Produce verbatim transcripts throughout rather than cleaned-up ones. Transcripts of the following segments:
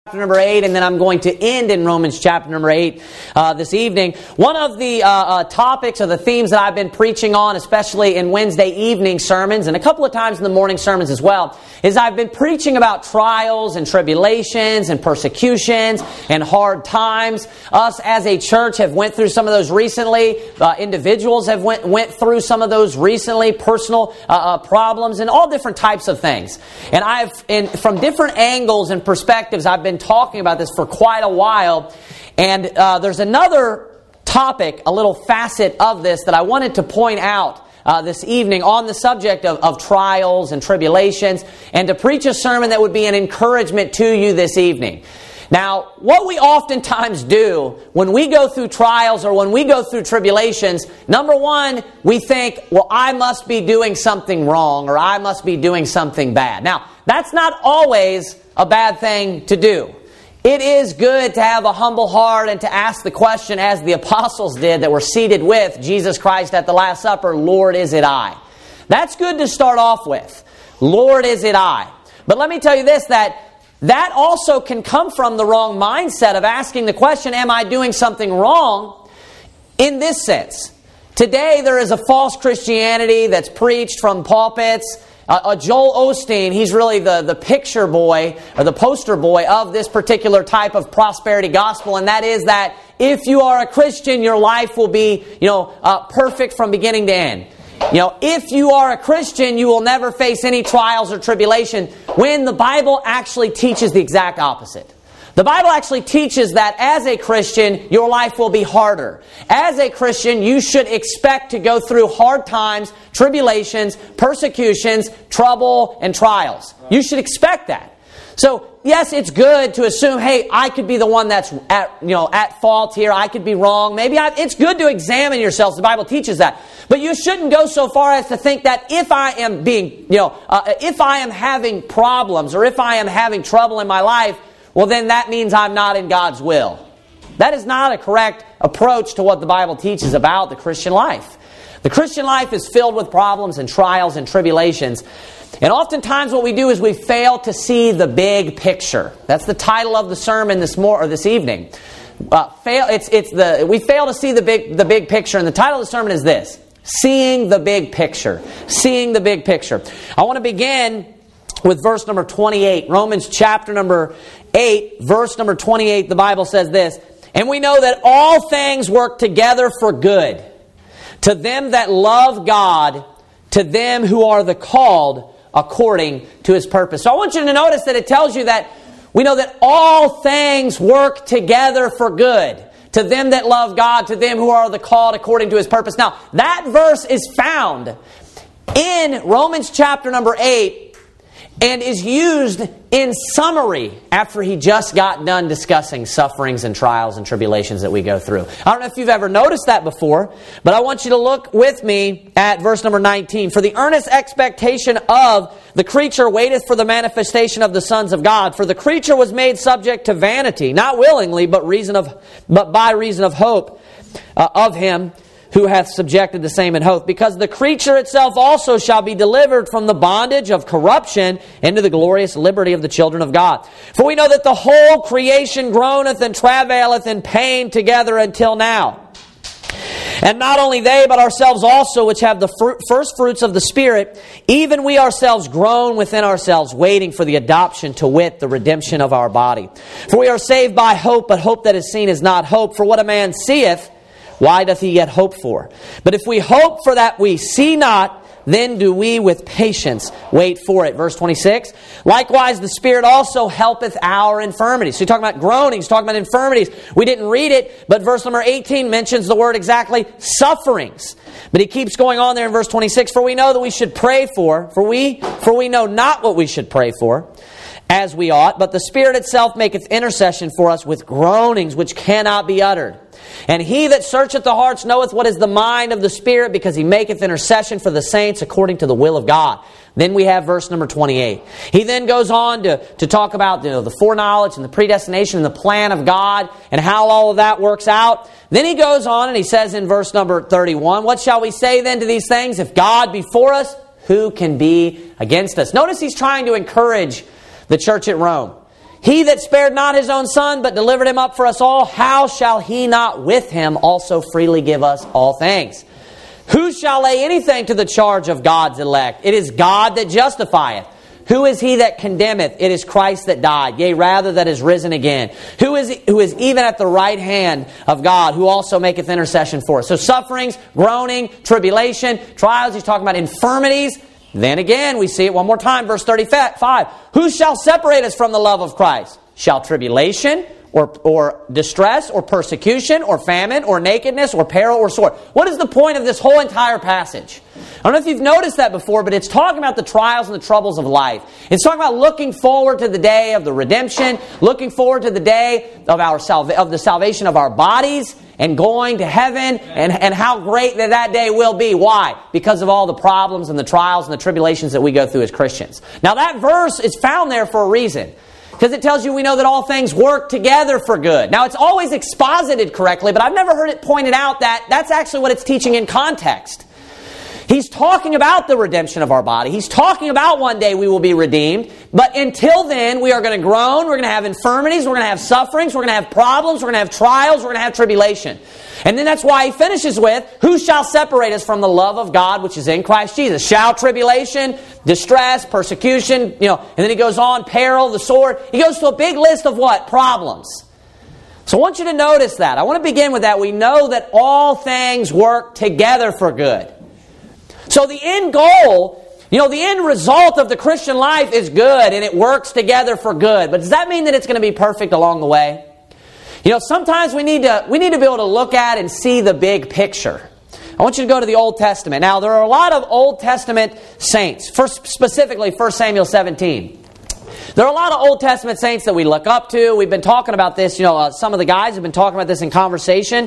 Chapter number eight, and then I'm going to end in Romans chapter number eight uh, this evening. One of the uh, uh, topics or the themes that I've been preaching on, especially in Wednesday evening sermons, and a couple of times in the morning sermons as well, is I've been preaching about trials and tribulations and persecutions and hard times. Us as a church have went through some of those recently. Uh, individuals have went, went through some of those recently, personal uh, uh, problems and all different types of things. And I've, in, from different angles and perspectives, I've been talking about this for quite a while, and uh, there's another topic, a little facet of this that I wanted to point out uh, this evening on the subject of, of trials and tribulations, and to preach a sermon that would be an encouragement to you this evening. Now, what we oftentimes do when we go through trials or when we go through tribulations, number one, we think, well, I must be doing something wrong or I must be doing something bad. Now, that's not always a bad thing to do. It is good to have a humble heart and to ask the question, as the apostles did that were seated with Jesus Christ at the Last Supper, Lord, is it I? That's good to start off with. Lord, is it I? But let me tell you this, that that also can come from the wrong mindset of asking the question, am I doing something wrong? In this sense, today there is a false Christianity that's preached from pulpits. Uh, uh, Joel Osteen, he's really the, the picture boy, or the poster boy of this particular type of prosperity gospel, and that is that if you are a Christian, your life will be, you know, uh, perfect from beginning to end. You know, if you are a Christian, you will never face any trials or tribulation, when the Bible actually teaches the exact opposite. The Bible actually teaches that as a Christian, your life will be harder. As a Christian, you should expect to go through hard times, tribulations, persecutions, trouble, and trials. You should expect that. So, yes, it's good to assume, hey, I could be the one that's at, you know, at fault here. I could be wrong. Maybe I, it's good to examine yourselves. The Bible teaches that. But you shouldn't go so far as to think that if I am being, you know, uh, if I am having problems or if I am having trouble in my life, well, then that means I'm not in God's will. That is not a correct approach to what the Bible teaches about the Christian life. The Christian life is filled with problems and trials and tribulations. And oftentimes what we do is we fail to see the big picture. That's the title of the sermon this mor- or this evening. Uh, fail. It's it's the we fail to see the big the big picture. And the title of the sermon is this: Seeing the Big Picture. Seeing the big picture. I want to begin with verse number twenty-eight. Romans chapter number eight, verse number twenty-eight, the Bible says this: And we know that all things work together for good, to them that love God, to them who are the called according to His purpose. So I want you to notice that it tells you that we know that all things work together for good, to them that love God, to them who are the called according to His purpose. Now, that verse is found in Romans chapter number eight, and is used in summary after he just got done discussing sufferings and trials and tribulations that we go through. I don't know if you've ever noticed that before, but I want you to look with me at verse number nineteen. For the earnest expectation of the creature waiteth for the manifestation of the sons of God. For the creature was made subject to vanity, not willingly, but reason of, but by reason of hope uh, of Him who hath subjected the same in hope, because the creature itself also shall be delivered from the bondage of corruption into the glorious liberty of the children of God. For we know that the whole creation groaneth and travaileth in pain together until now. And not only they, but ourselves also, which have the fruit, first fruits of the Spirit, even we ourselves groan within ourselves, waiting for the adoption, to wit, the redemption of our body. For we are saved by hope, but hope that is seen is not hope. For what a man seeth, why doth he yet hope for? But if we hope for that we see not, then do we with patience wait for it. Verse twenty-six, likewise the Spirit also helpeth our infirmities. So he's talking about groanings, he's talking about infirmities. We didn't read it, but verse number eighteen mentions the word exactly, sufferings. But he keeps going on there in verse twenty-six, for we know that we should pray for, for we, for we know not what we should pray for, as we ought, but the Spirit itself maketh intercession for us with groanings which cannot be uttered. And He that searcheth the hearts knoweth what is the mind of the Spirit, because He maketh intercession for the saints according to the will of God. Then we have verse number twenty-eight. He then goes on to, to talk about, you know, the foreknowledge and the predestination and the plan of God and how all of that works out. Then he goes on and he says in verse number thirty-one, what shall we say then to these things? If God be for us, who can be against us? Notice he's trying to encourage the church at Rome. He that spared not his own Son, but delivered him up for us all, how shall he not with him also freely give us all things? Who shall lay anything to the charge of God's elect? It is God that justifieth. Who is he that condemneth? It is Christ that died, yea, rather that is risen again. Who is who is even at the right hand of God, who also maketh intercession for us. So sufferings, groaning, tribulation, trials. He's talking about infirmities. Then again, we see it one more time, verse thirty-five. Who shall separate us from the love of Christ? Shall tribulation, or, or distress, or persecution, or famine, or nakedness, or peril, or sword? What is the point of this whole entire passage? I don't know if you've noticed that before, but it's talking about the trials and the troubles of life. It's talking about looking forward to the day of the redemption, looking forward to the day of our salva- of the salvation of our bodies, and going to heaven, and, and how great that that day will be. Why? Because of all the problems and the trials and the tribulations that we go through as Christians. Now that verse is found there for a reason. Because it tells you we know that all things work together for good. Now it's always exposited correctly, but I've never heard it pointed out that that's actually what it's teaching in context. He's talking about the redemption of our body. He's talking about one day we will be redeemed. But until then, we are going to groan, we're going to have infirmities, we're going to have sufferings, we're going to have problems, we're going to have trials, we're going to have tribulation. And then that's why he finishes with, who shall separate us from the love of God which is in Christ Jesus? Shall tribulation, distress, persecution, you know, and then he goes on, peril, the sword. He goes to a big list of what? Problems. So I want you to notice that. I want to begin with that. We know that all things work together for good. So the end goal, you know, the end result of the Christian life is good and it works together for good. But does that mean that it's going to be perfect along the way? You know, sometimes we need to we need to be able to look at and see the big picture. I want you to go to the Old Testament. Now, there are a lot of Old Testament saints, first, specifically First Samuel seventeen. There are a lot of Old Testament saints that we look up to. We've been talking about this, you know, uh, some of the guys have been talking about this in conversation.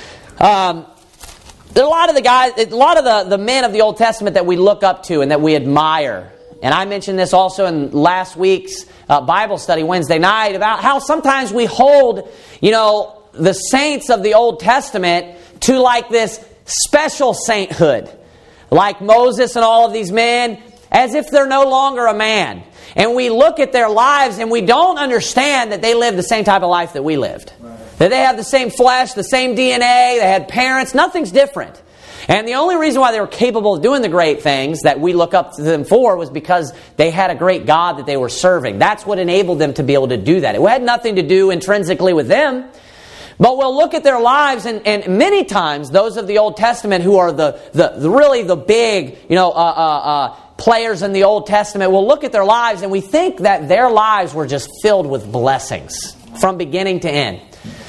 Um, there are a lot of the guys, a lot of the, the men of the Old Testament that we look up to and that we admire. And I mentioned this also in last week's uh, Bible study Wednesday night about how sometimes we hold, you know, the saints of the Old Testament to like this special sainthood. Like Moses and all of these men, as if they're no longer a man. And we look at their lives and we don't understand that they lived the same type of life that we lived. Right. That they have the same flesh, the same D N A, they had parents, nothing's different. And the only reason why they were capable of doing the great things that we look up to them for was because they had a great God that they were serving. That's what enabled them to be able to do that. It had nothing to do intrinsically with them. But we'll look at their lives, and, and many times those of the Old Testament who are the, the, the really the big, you know, uh, uh, uh, players in the Old Testament, we'll look at their lives and we think that their lives were just filled with blessings from beginning to end.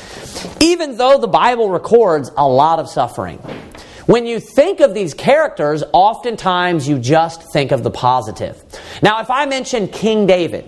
Even though the Bible records a lot of suffering. When you think of these characters, oftentimes you just think of the positive. Now, if I mention King David,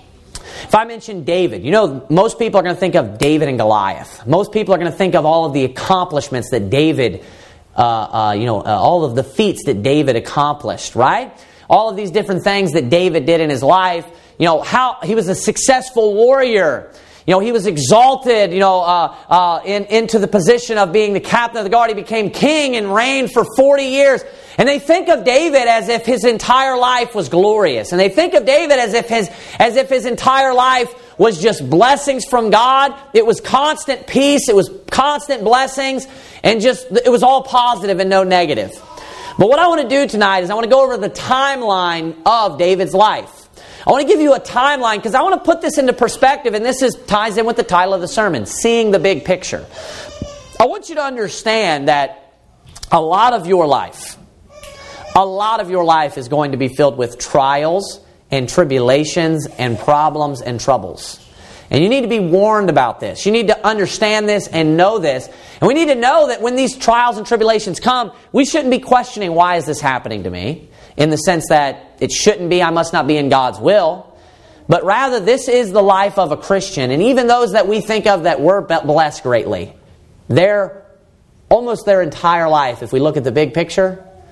if I mention David, you know, most people are going to think of David and Goliath. Most people are going to think of all of the accomplishments that David, uh, uh, you know, uh, all of the feats that David accomplished, right? All of these different things that David did in his life. You know, how he was a successful warrior. You know, he was exalted, you know, uh, uh, in, into the position of being the captain of the guard. He became king and reigned for forty years. And they think of David as if his entire life was glorious. And they think of David as if his, as if his entire life was just blessings from God. It was constant peace. It was constant blessings. And just, it was all positive and no negative. But what I want to do tonight is I want to go over the timeline of David's life. I want to give you a timeline because I want to put this into perspective, and this is ties in with the title of the sermon, Seeing the Big Picture. I want you to understand that a lot of your life, a lot of your life is going to be filled with trials and tribulations and problems and troubles. And you need to be warned about this. You need to understand this and know this. And we need to know that when these trials and tribulations come, we shouldn't be questioning, why is this happening to me? In the sense that it shouldn't be, I must not be in God's will. But rather, this is the life of a Christian. And even those that we think of that were blessed greatly, they're almost their entire life, if we look at the big picture,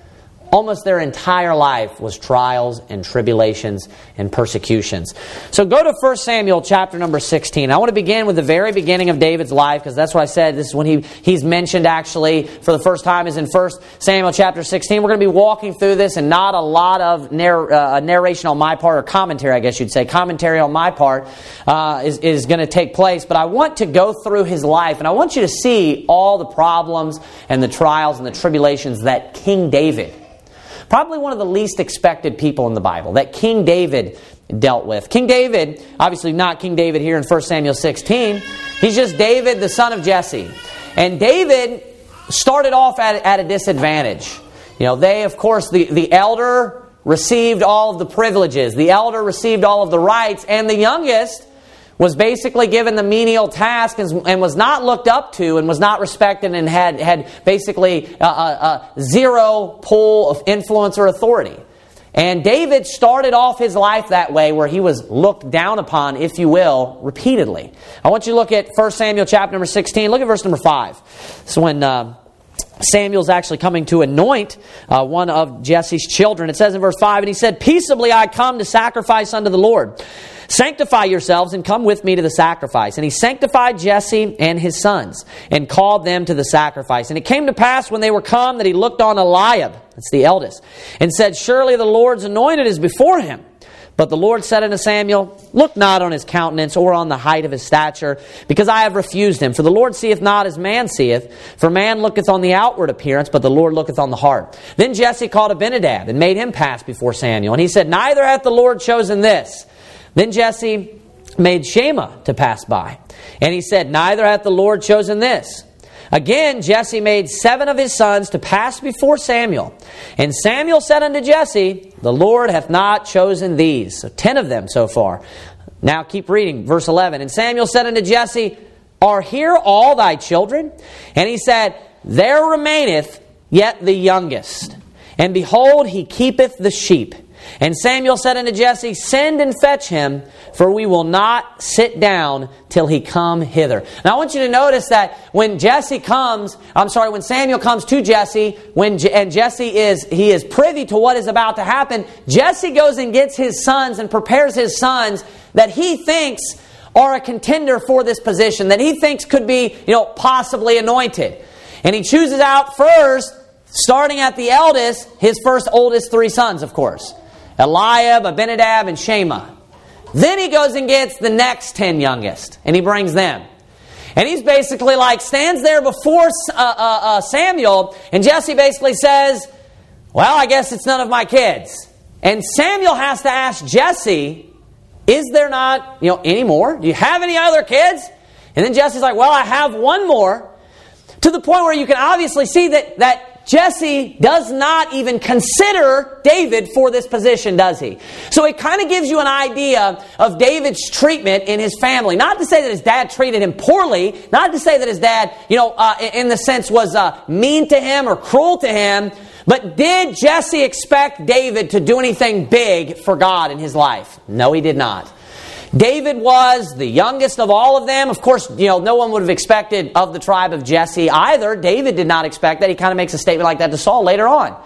Almost their entire life was trials and tribulations and persecutions. So go to First Samuel chapter number sixteen. I want to begin with the very beginning of David's life, because that's what I said. This is when he, he's mentioned actually for the first time is in First Samuel chapter sixteen. We're going to be walking through this, and not a lot of narr- uh, narration on my part, or commentary, I guess you'd say. Commentary on my part uh, is, is going to take place. But I want to go through his life, and I want you to see all the problems and the trials and the tribulations that King David, probably one of the least expected people in the Bible, that King David dealt with. King David, obviously not King David here in First Samuel sixteen. He's just David, the son of Jesse. And David started off at, at a disadvantage. You know, they, of course, the, the elder received all of the privileges. The elder received all of the rights. And the youngest was basically given the menial task and, and was not looked up to and was not respected and had, had basically a, a, a zero pull of influence or authority. And David started off his life that way, where he was looked down upon, if you will, repeatedly. I want you to look at First Samuel chapter number sixteen. Look at verse number five. This is when uh, Samuel's actually coming to anoint uh, one of Jesse's children. It says in verse five, "And he said, Peaceably I come to sacrifice unto the Lord. Sanctify yourselves and come with me to the sacrifice. And he sanctified Jesse and his sons and called them to the sacrifice. And it came to pass when they were come that he looked on Eliab," that's the eldest, "and said, Surely the Lord's anointed is before him. But the Lord said unto Samuel, Look not on his countenance or on the height of his stature, because I have refused him. For the Lord seeth not as man seeth. For man looketh on the outward appearance, but the Lord looketh on the heart. Then Jesse called Abinadab and made him pass before Samuel. And he said, Neither hath the Lord chosen this. Then Jesse made Shammah to pass by. And he said, Neither hath the Lord chosen this. Again, Jesse made seven of his sons to pass before Samuel. And Samuel said unto Jesse, The Lord hath not chosen these. So ten of them so far. Now keep reading, verse eleven. And Samuel said unto Jesse, Are here all thy children? And he said, There remaineth yet the youngest. And behold, he keepeth the sheep. And Samuel said unto Jesse, Send and fetch him, for we will not sit down till he come hither. Now I want you to notice that when Jesse comes, I'm sorry, when Samuel comes to Jesse, when Je- and Jesse is he is privy to what is about to happen, Jesse goes and gets his sons and prepares his sons that he thinks are a contender for this position, that he thinks could be, you know, possibly anointed. And he chooses out first, starting at the eldest, his first oldest three sons, of course. Eliab, Abinadab, and Shammah. Then he goes and gets the next ten youngest, and he brings them. And he's basically like, stands there before uh, uh, uh, Samuel, and Jesse basically says, Well, I guess it's none of my kids. And Samuel has to ask Jesse, Is there not, you know, any more? Do you have any other kids? And then Jesse's like, Well, I have one more. To the point where you can obviously see that that Jesse does not even consider David for this position, does he? So it kind of gives you an idea of David's treatment in his family. Not to say that his dad treated him poorly. Not to say that his dad, you know, uh, in the sense was uh, mean to him or cruel to him. But did Jesse expect David to do anything big for God in his life? No, he did not. David was the youngest of all of them. Of course, you know, no one would have expected of the tribe of Jesse either. David did not expect that. He kind of makes a statement like that to Saul later on.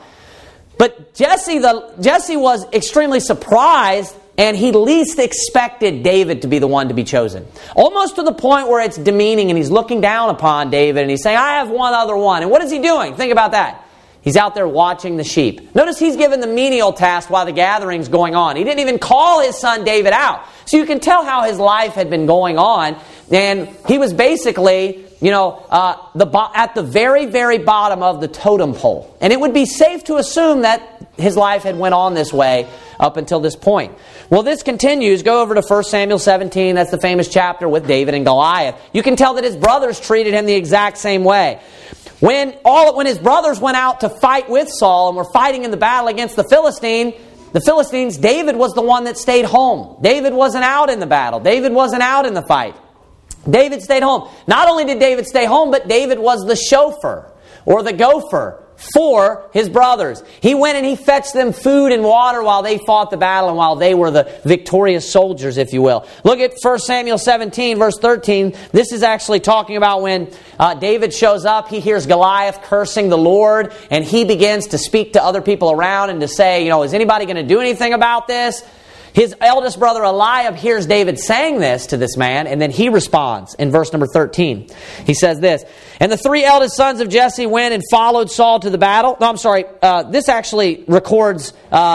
But Jesse, the, Jesse was extremely surprised, and he least expected David to be the one to be chosen. Almost to the point where it's demeaning, and he's looking down upon David, and he's saying, I have one other one. And what is he doing? Think about that. He's out there watching the sheep. Notice he's given the menial task while the gathering's going on. He didn't even call his son David out. So you can tell how his life had been going on. And he was basically, you know, uh, the bo- at the very, very bottom of the totem pole. And it would be safe to assume that his life had went on this way up until this point. Well, this continues. Go over to First Samuel seventeen. That's the famous chapter with David and Goliath. You can tell that his brothers treated him the exact same way. When all when his brothers went out to fight with Saul and were fighting in the battle against the Philistine, the Philistines, David was the one that stayed home. David wasn't out in the battle. David wasn't out in the fight. David stayed home. Not only did David stay home, but David was the chauffeur or the gopher for his brothers. He went and he fetched them food and water while they fought the battle and while they were the victorious soldiers, if you will. Look at First Samuel seventeen, verse thirteen. This is actually talking about when uh, David shows up. He hears Goliath cursing the Lord, and he begins to speak to other people around and to say, you know, is anybody going to do anything about this? His eldest brother Eliab hears David saying this to this man, and then he responds in verse number thirteen. He says this, "And the three eldest sons of Jesse went and followed Saul to the battle." No, I'm sorry. Uh, this actually records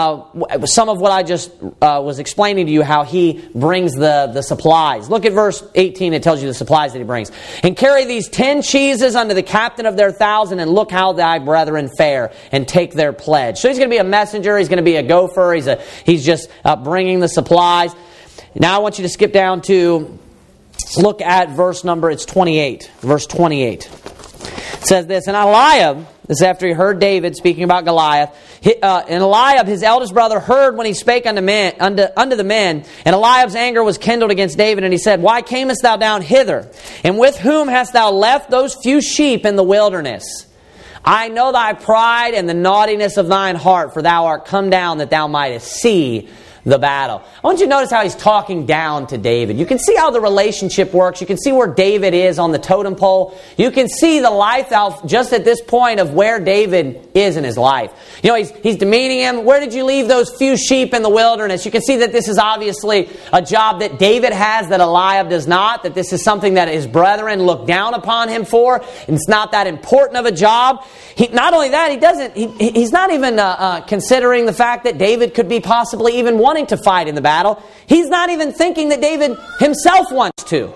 uh, some of what I just uh, was explaining to you, how he brings the, the supplies. Look at verse eighteen. It tells you the supplies that he brings. "And carry these ten cheeses unto the captain of their thousand, and look how thy brethren fare, and take their pledge." So he's going to be a messenger. He's going to be a gopher. He's a he's just uh, bringing the supplies. Now I want you to skip down to look at verse number, it's twenty-eight. Verse twenty-eight. It says this, "And Eliab," this is after he heard David speaking about Goliath, he, uh, "and Eliab, his eldest brother, heard when he spake unto, men, unto, unto the men, and Eliab's anger was kindled against David, and he said, Why camest thou down hither? And with whom hast thou left those few sheep in the wilderness? I know thy pride and the naughtiness of thine heart, for thou art come down that thou mightest see the battle." I want you to notice how he's talking down to David. You can see how the relationship works. You can see where David is on the totem pole. You can see the life out just at this point of where David is in his life. You know, he's, he's demeaning him. Where did you leave those few sheep in the wilderness? You can see that this is obviously a job that David has that Eliab does not, that this is something that his brethren look down upon him for. It's not that important of a job. He, not only that, he doesn't. He, he's not even uh, uh, considering the fact that David could be possibly even wanting to fight in the battle. He's not even thinking that David himself wants to.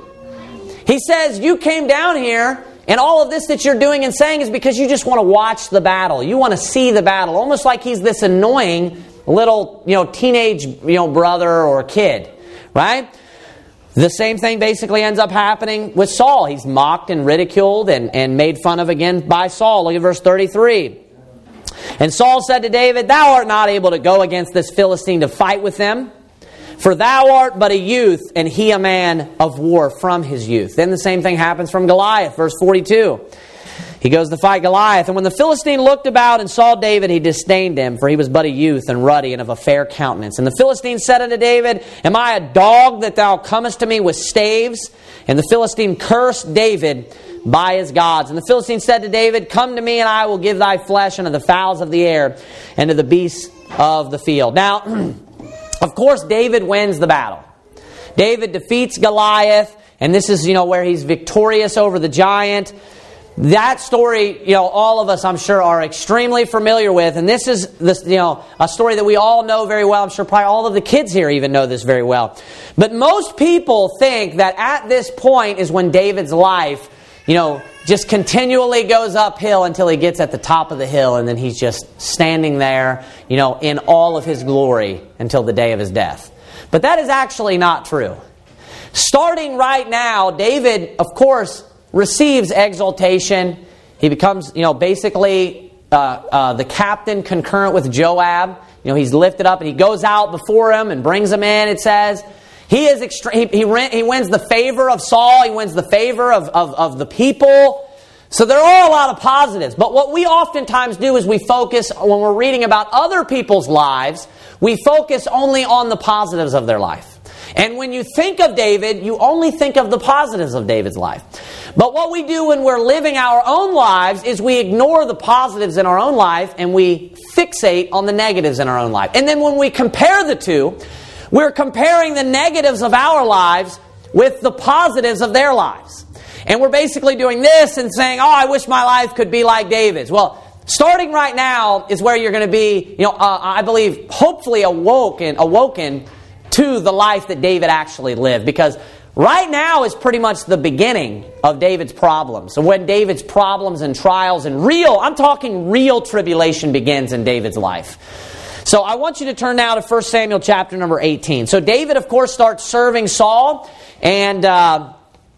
He says, you came down here, and all of this that you're doing and saying is because you just want to watch the battle. You want to see the battle. Almost like he's this annoying little, you know, teenage, you know, brother or kid, right? The same thing basically ends up happening with Saul. He's mocked and ridiculed and, and made fun of again by Saul. Look at verse thirty-three. "And Saul said to David, Thou art not able to go against this Philistine to fight with them, for thou art but a youth, and he a man of war from his youth." Then the same thing happens from Goliath. Verse forty-two. He goes to fight Goliath. "And when the Philistine looked about and saw David, he disdained him, for he was but a youth and ruddy and of a fair countenance. And the Philistine said unto David, Am I a dog that thou comest to me with staves? And the Philistine cursed David by his gods. And the Philistine said to David, Come to me, and I will give thy flesh unto the fowls of the air and to the beasts of the field." Now, of course, David wins the battle. David defeats Goliath, and this is, you know, where he's victorious over the giant. That story, you know, all of us, I'm sure, are extremely familiar with. And this is, this, you know, a story that we all know very well. I'm sure probably all of the kids here even know this very well. But most people think that at this point is when David's life, you know, just continually goes uphill until he gets at the top of the hill, and then he's just standing there, you know, in all of his glory until the day of his death. But that is actually not true. Starting right now, David, of course, receives exaltation. He becomes, you know, basically uh, uh, the captain concurrent with Joab. You know, he's lifted up and he goes out before him and brings him in, it says. He is extreme. He, he, he wins the favor of Saul. He wins the favor of, of, of the people. So there are a lot of positives. But what we oftentimes do is we focus, when we're reading about other people's lives, we focus only on the positives of their life. And when you think of David, you only think of the positives of David's life. But what we do when we're living our own lives is we ignore the positives in our own life and we fixate on the negatives in our own life. And then when we compare the two, we're comparing the negatives of our lives with the positives of their lives. And we're basically doing this and saying, oh, I wish my life could be like David's. Well, starting right now is where you're going to be, you know, uh, I believe, hopefully awoken, awoken to the life that David actually lived. Because right now is pretty much the beginning of David's problems. So when David's problems and trials and real, I'm talking real tribulation begins in David's life. So I want you to turn now to First Samuel chapter number eighteen. So David, of course, starts serving Saul. And uh,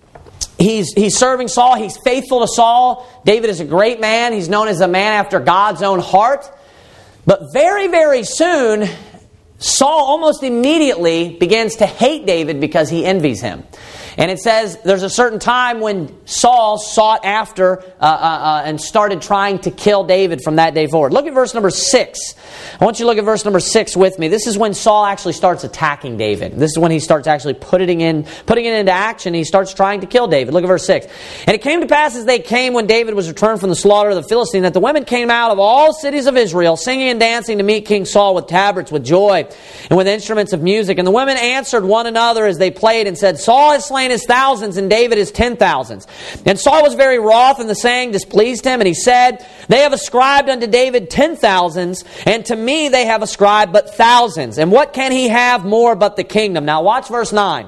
he's, he's serving Saul. He's faithful to Saul. David is a great man. He's known as a man after God's own heart. But very, very soon, Saul almost immediately begins to hate David because he envies him. And it says there's a certain time when Saul sought after uh, uh, uh, and started trying to kill David from that day forward. Look at verse number six. I want you to look at verse number six with me. This is when Saul actually starts attacking David. This is when he starts actually putting in, putting it into action. He starts trying to kill David. Look at verse six. And it came to pass as they came when David was returned from the slaughter of the Philistine, that the women came out of all cities of Israel, singing and dancing to meet King Saul with tabrets, with joy, and with instruments of music. And the women answered one another as they played and said, Saul has slain his thousands, and David his ten thousands. And Saul was very wroth, and the saying displeased him. And he said, they have ascribed unto David ten thousands, and to me they have ascribed but thousands. And what can he have more but the kingdom? Now watch verse nine.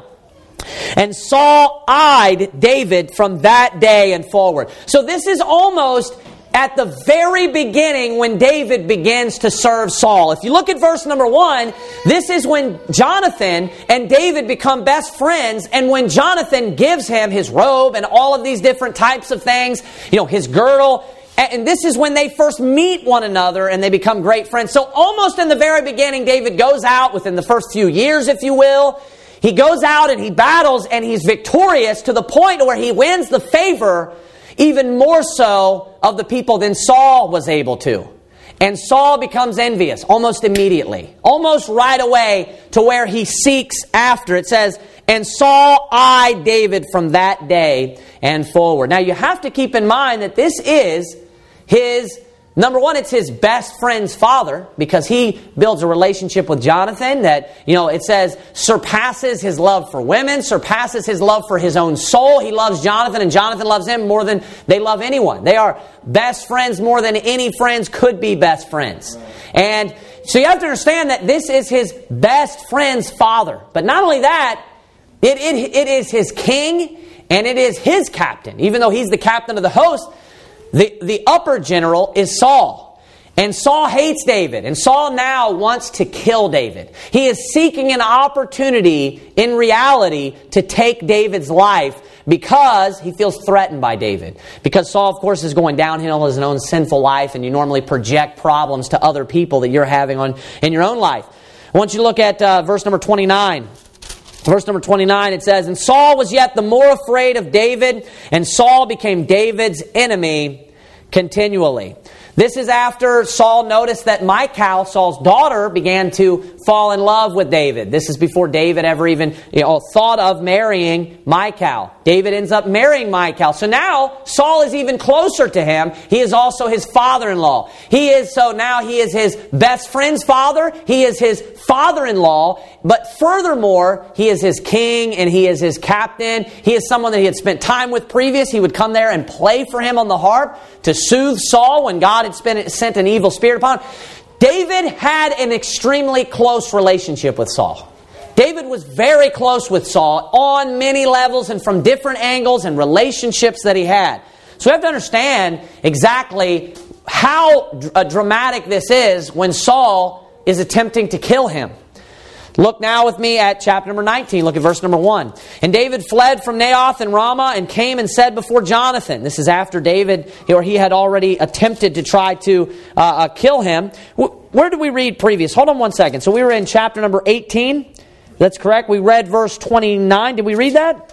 And Saul eyed David from that day and forward. So this is almost at the very beginning when David begins to serve Saul. If you look at verse number one, this is when Jonathan and David become best friends, and when Jonathan gives him his robe and all of these different types of things, you know, his girdle. And this is when they first meet one another and they become great friends. So almost in the very beginning, David goes out within the first few years, if you will. He goes out and he battles and he's victorious to the point where he wins the favor even more so of the people than Saul was able to. And Saul becomes envious almost immediately, almost right away, to where he seeks after. It says, and Saul eyed David from that day and forward. Now you have to keep in mind that this is his, number one, it's his best friend's father, because he builds a relationship with Jonathan that, you know, it says surpasses his love for women, surpasses his love for his own soul. He loves Jonathan, and Jonathan loves him more than they love anyone. They are best friends more than any friends could be best friends. And so you have to understand that this is his best friend's father. But not only that, it, it, it is his king and it is his captain. Even though he's the captain of the host, The, the upper general is Saul. And Saul hates David. And Saul now wants to kill David. He is seeking an opportunity in reality to take David's life because he feels threatened by David. Because Saul, of course, is going downhill in his own sinful life, and you normally project problems to other people that you're having on in your own life. I want you to look at uh, verse number twenty-nine. Verse number twenty-nine, it says, and Saul was yet the more afraid of David, and Saul became David's enemy continually. This is after Saul noticed that Michal, Saul's daughter, began to fall in love with David. This is before David ever even you know, thought of marrying Michal. David ends up marrying Michal. So now Saul is even closer to him. He is also his father-in-law. He is so now he is his best friend's father. He is his father-in-law. But furthermore, he is his king and he is his captain. He is someone that he had spent time with previous. He would come there and play for him on the harp to soothe Saul when God had spent, sent an evil spirit upon him. David had an extremely close relationship with Saul. David was very close with Saul on many levels and from different angles and relationships that he had. So we have to understand exactly how dr- dramatic this is when Saul is attempting to kill him. Look now with me at chapter number nineteen. Look at verse number one. And David fled from Naioth and Ramah and came and said before Jonathan. This is after David, or he had already attempted to try to uh, uh, kill him. Where did we read previous? Hold on one second. So we were in chapter number eighteen. That's correct. We read verse twenty-nine. Did we read that?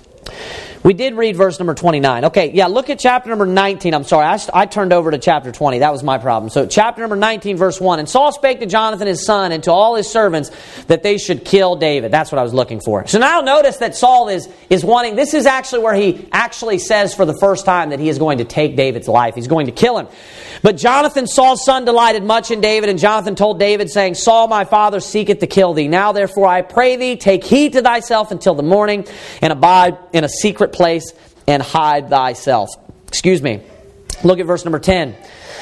We did read verse number twenty-nine. Okay, yeah, look at chapter number nineteen. I'm sorry, I, I turned over to chapter twenty. That was my problem. So chapter number nineteen, verse one. And Saul spake to Jonathan his son and to all his servants that they should kill David. That's what I was looking for. So now notice that Saul is, is wanting, this is actually where he actually says for the first time that he is going to take David's life. He's going to kill him. But Jonathan, Saul's son, delighted much in David, and Jonathan told David, saying, Saul, my father, seeketh to kill thee. Now therefore I pray thee, take heed to thyself until the morning, and abide in a secret place, and hide thyself. Excuse me. Look at verse number ten.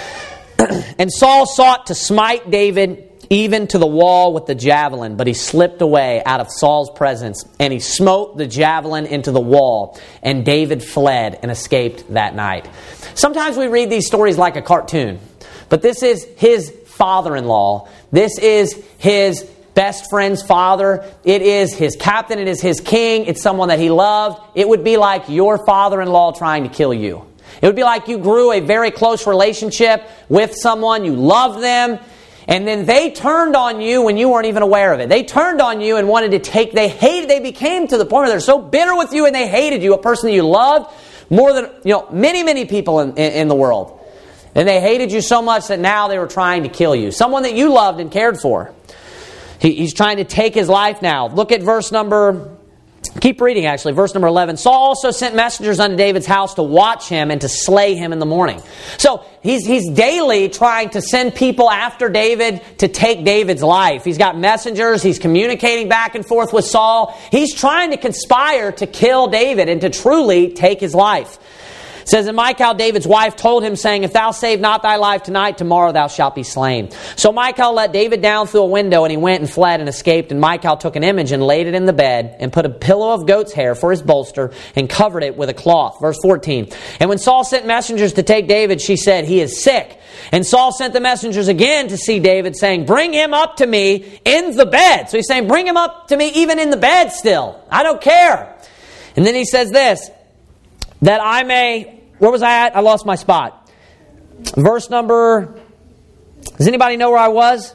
And Saul sought to smite David even to the wall with the javelin, but he slipped away out of Saul's presence, and he smote the javelin into the wall, and David fled and escaped that night. Sometimes we read these stories like a cartoon, but this is his father-in-law. This is his best friend's father. It is his captain. It is his king. It's someone that he loved. It would be like your father-in-law trying to kill you. It would be like you grew a very close relationship with someone. You loved them. And then they turned on you when you weren't even aware of it. They turned on you and wanted to take, they hated, they became to the point where they're so bitter with you and they hated you, a person that you loved more than, you know, many, many people in, in, in the world. And they hated you so much that now they were trying to kill you. Someone that you loved and cared for. He, he's trying to take his life now. Look at verse number... Keep reading, actually. Verse number eleven. Saul also sent messengers unto David's house to watch him and to slay him in the morning. So he's he's daily trying to send people after David to take David's life. He's got messengers. He's communicating back and forth with Saul. He's trying to conspire to kill David and to truly take his life. It says, and Michal, David's wife, told him, saying, if thou save not thy life tonight, tomorrow thou shalt be slain. So Michal let David down through a window, and he went and fled and escaped. And Michal took an image and laid it in the bed, and put a pillow of goat's hair for his bolster, and covered it with a cloth. Verse fourteen. And when Saul sent messengers to take David, she said, he is sick. And Saul sent the messengers again to see David, saying, bring him up to me in the bed. So he's saying, bring him up to me even in the bed still. I don't care. And then he says this, that I may... Where was I at? I lost my spot. Verse number... Does anybody know where I was?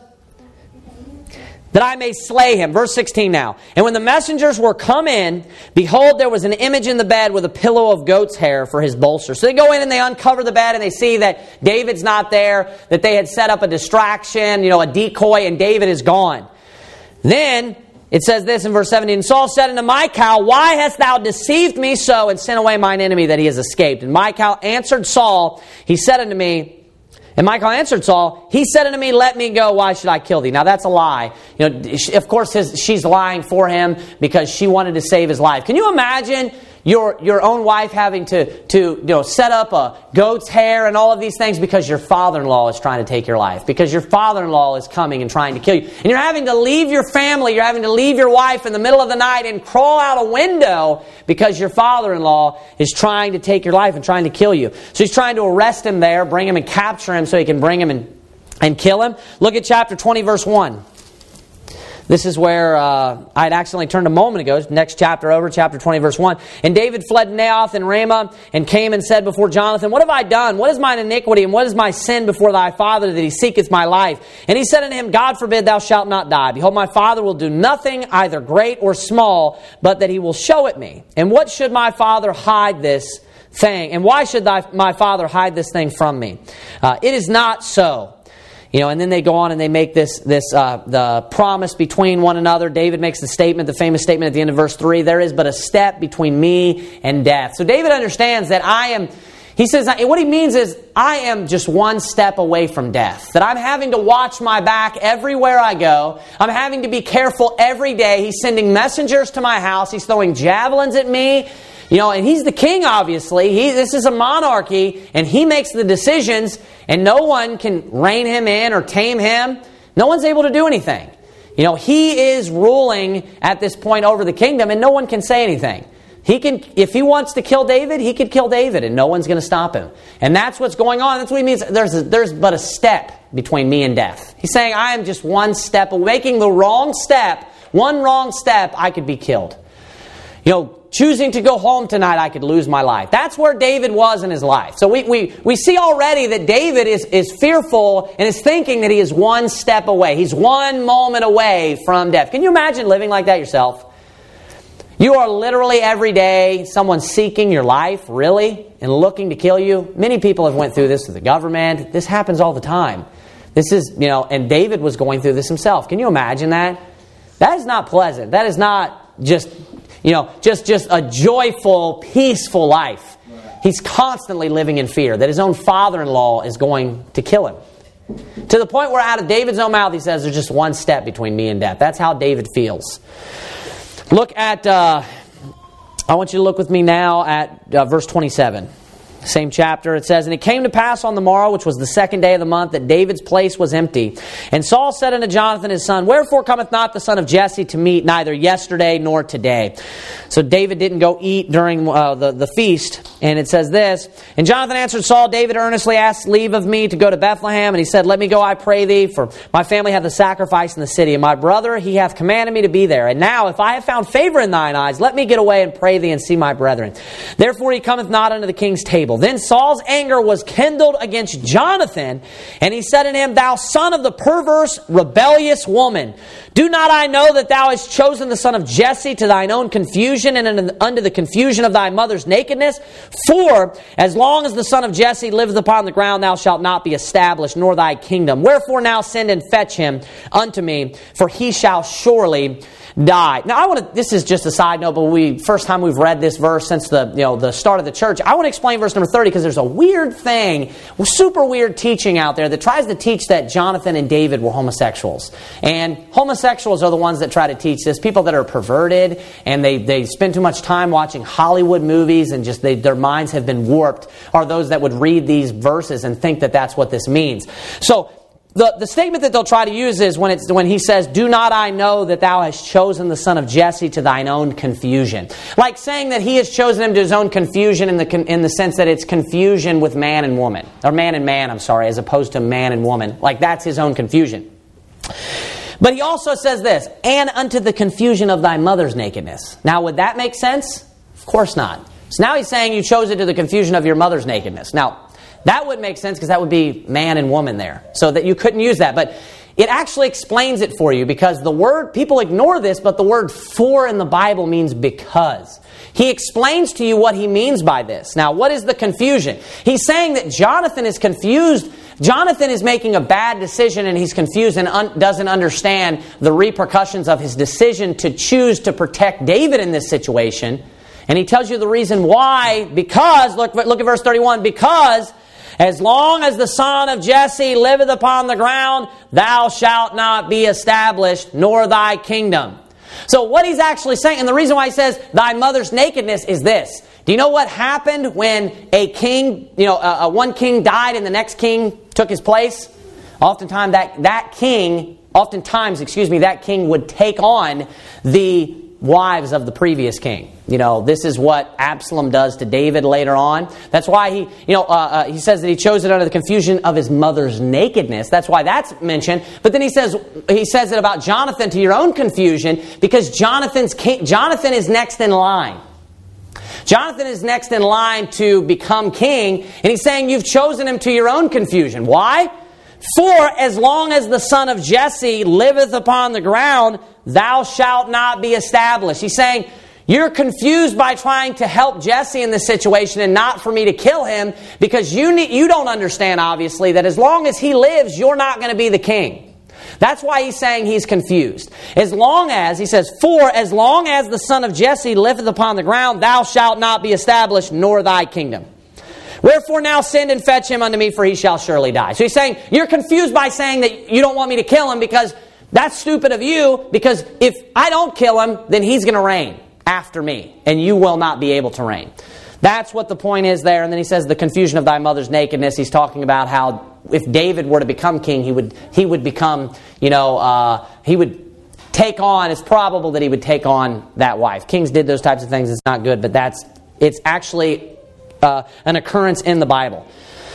That I may slay him. Verse sixteen now. And when the messengers were come in, behold, there was an image in the bed with a pillow of goat's hair for his bolster. So they go in and they uncover the bed and they see that David's not there, that they had set up a distraction, you know, a decoy, and David is gone. Then... it says this in verse seventeen, and Saul said unto Michal, why hast thou deceived me so, and sent away mine enemy that he has escaped? And Michal answered Saul, he said unto me, and Michal answered Saul, he said unto me, let me go, why should I kill thee? Now that's a lie. You know, of course his, she's lying for him because she wanted to save his life. Can you imagine your your own wife having to, to you know, set up a goat's hair and all of these things because your father-in-law is trying to take your life, because your father-in-law is coming and trying to kill you. And you're having to leave your family, you're having to leave your wife in the middle of the night and crawl out a window because your father-in-law is trying to take your life and trying to kill you. So he's trying to arrest him there, bring him and capture him so he can bring him and, and kill him. Look at chapter twenty, verse one. This is where uh, I had accidentally turned a moment ago. Next chapter over, chapter twenty, verse one. And David fled Naioth and Ramah, and came and said before Jonathan, what have I done? What is mine iniquity, and what is my sin before thy father, that he seeketh my life? And he said unto him, God forbid thou shalt not die. Behold, my father will do nothing, either great or small, but that he will show it me. And what should my father hide this thing? And why should thy, my father hide this thing from me? Uh, it is not so. You know, and then they go on and they make this this uh, the promise between one another. David makes the statement, the famous statement at the end of verse three, there is but a step between me and death. So David understands that I am, he says, what he means is, I am just one step away from death. That I'm having to watch my back everywhere I go. I'm having to be careful every day. He's sending messengers to my house. He's throwing javelins at me. You know, and he's the king, obviously. He, this is a monarchy, and he makes the decisions, and no one can rein him in or tame him. No one's able to do anything. You know, he is ruling at this point over the kingdom, and no one can say anything. He can, if he wants to kill David, he could kill David, and no one's going to stop him. And that's what's going on. That's what he means. There's a, there's but a step between me and death. He's saying, I am just one step away. Making the wrong step, one wrong step, I could be killed. You know, choosing to go home tonight, I could lose my life. That's where David was in his life. So we we, we see already that David is, is fearful and is thinking that he is one step away. He's one moment away from death. Can you imagine living like that yourself? You are literally every day someone seeking your life, really, and looking to kill you. Many people have went through this with the government. This happens all the time. This is, you know, and David was going through this himself. Can you imagine that? That is not pleasant. That is not just... You know, just, just a joyful, peaceful life. He's constantly living in fear that his own father-in-law is going to kill him. To the point where out of David's own mouth he says, there's just one step between me and death. That's how David feels. Look at, uh, I want you to look with me now at uh, verse twenty-seven. Same chapter, it says, and it came to pass on the morrow, which was the second day of the month, that David's place was empty. And Saul said unto Jonathan his son, wherefore cometh not the son of Jesse to meat, neither yesterday nor today? So David didn't go eat during uh, the, the feast. And it says this, and Jonathan answered Saul, David earnestly asked leave of me to go to Bethlehem. And he said, let me go, I pray thee, for my family hath a sacrifice in the city. And my brother, he hath commanded me to be there. And now, if I have found favor in thine eyes, let me get away and pray thee and see my brethren. Therefore he cometh not unto the king's table. people. Then Saul's anger was kindled against Jonathan, and he said unto him, Thou son of the perverse, rebellious woman, do not I know that thou hast chosen the son of Jesse to thine own confusion and unto the confusion of thy mother's nakedness? For as long as the son of Jesse liveth upon the ground, thou shalt not be established, nor thy kingdom. Wherefore now send and fetch him unto me, for he shall surely die. Now I want to, this is just a side note, but we, first time we've read this verse since the, you know, the start of the church. I want to explain verse number thirty because there's a weird thing, super weird teaching out there that tries to teach that Jonathan and David were homosexuals. And homosexuals are the ones that try to teach this. People that are perverted and they, they spend too much time watching Hollywood movies and just they, their minds have been warped are those that would read these verses and think that that's what this means. So, The, the statement that they'll try to use is when it's when he says, Do not I know that thou hast chosen the son of Jesse to thine own confusion? Like saying that he has chosen him to his own confusion in the in the sense that it's confusion with man and woman. Or man and man, I'm sorry, as opposed to man and woman. Like that's his own confusion. But he also says this, and unto the confusion of thy mother's nakedness. Now would that make sense? Of course not. So now he's saying you chose it to the confusion of your mother's nakedness. Now, that would make sense because that would be man and woman there. So that you couldn't use that. But it actually explains it for you because the word, people ignore this, but the word for in the Bible means because. He explains to you what he means by this. Now, what is the confusion? He's saying that Jonathan is confused. Jonathan is making a bad decision and he's confused and un- doesn't understand the repercussions of his decision to choose to protect David in this situation. And he tells you the reason why, because, look, look at verse thirty-one, because as long as the son of Jesse liveth upon the ground, thou shalt not be established, nor thy kingdom. So what he's actually saying, and the reason why he says thy mother's nakedness is this. Do you know what happened when a king, you know, uh, one king died and the next king took his place? Oftentimes that, that king, oftentimes, excuse me, that king would take on the wives of the previous king. You know, this is what Absalom does to David later on. That's why he, you know, uh, uh, he says that he chose it under the confusion of his mother's nakedness. That's why that's mentioned. But then he says he says it about Jonathan to your own confusion because Jonathan's king, Jonathan is next in line. Jonathan is next in line to become king, and he's saying you've chosen him to your own confusion. Why? For as long as the son of Jesse liveth upon the ground, thou shalt not be established. He's saying, you're confused by trying to help Jesse in this situation and not for me to kill him because you need, you don't understand, obviously, that as long as he lives, you're not going to be the king. That's why he's saying he's confused. As long as, he says, for as long as the son of Jesse liveth upon the ground, thou shalt not be established, nor thy kingdom. Wherefore now send and fetch him unto me, for he shall surely die. So he's saying, you're confused by saying that you don't want me to kill him because that's stupid of you, because if I don't kill him, then he's going to reign after me, and you will not be able to reign. That's what the point is there. And then he says the confusion of thy mother's nakedness. He's talking about how if David were to become king, he would he would become, you know, uh, he would take on, it's probable that he would take on that wife. Kings did those types of things. It's not good, but that's it's actually uh, an occurrence in the Bible.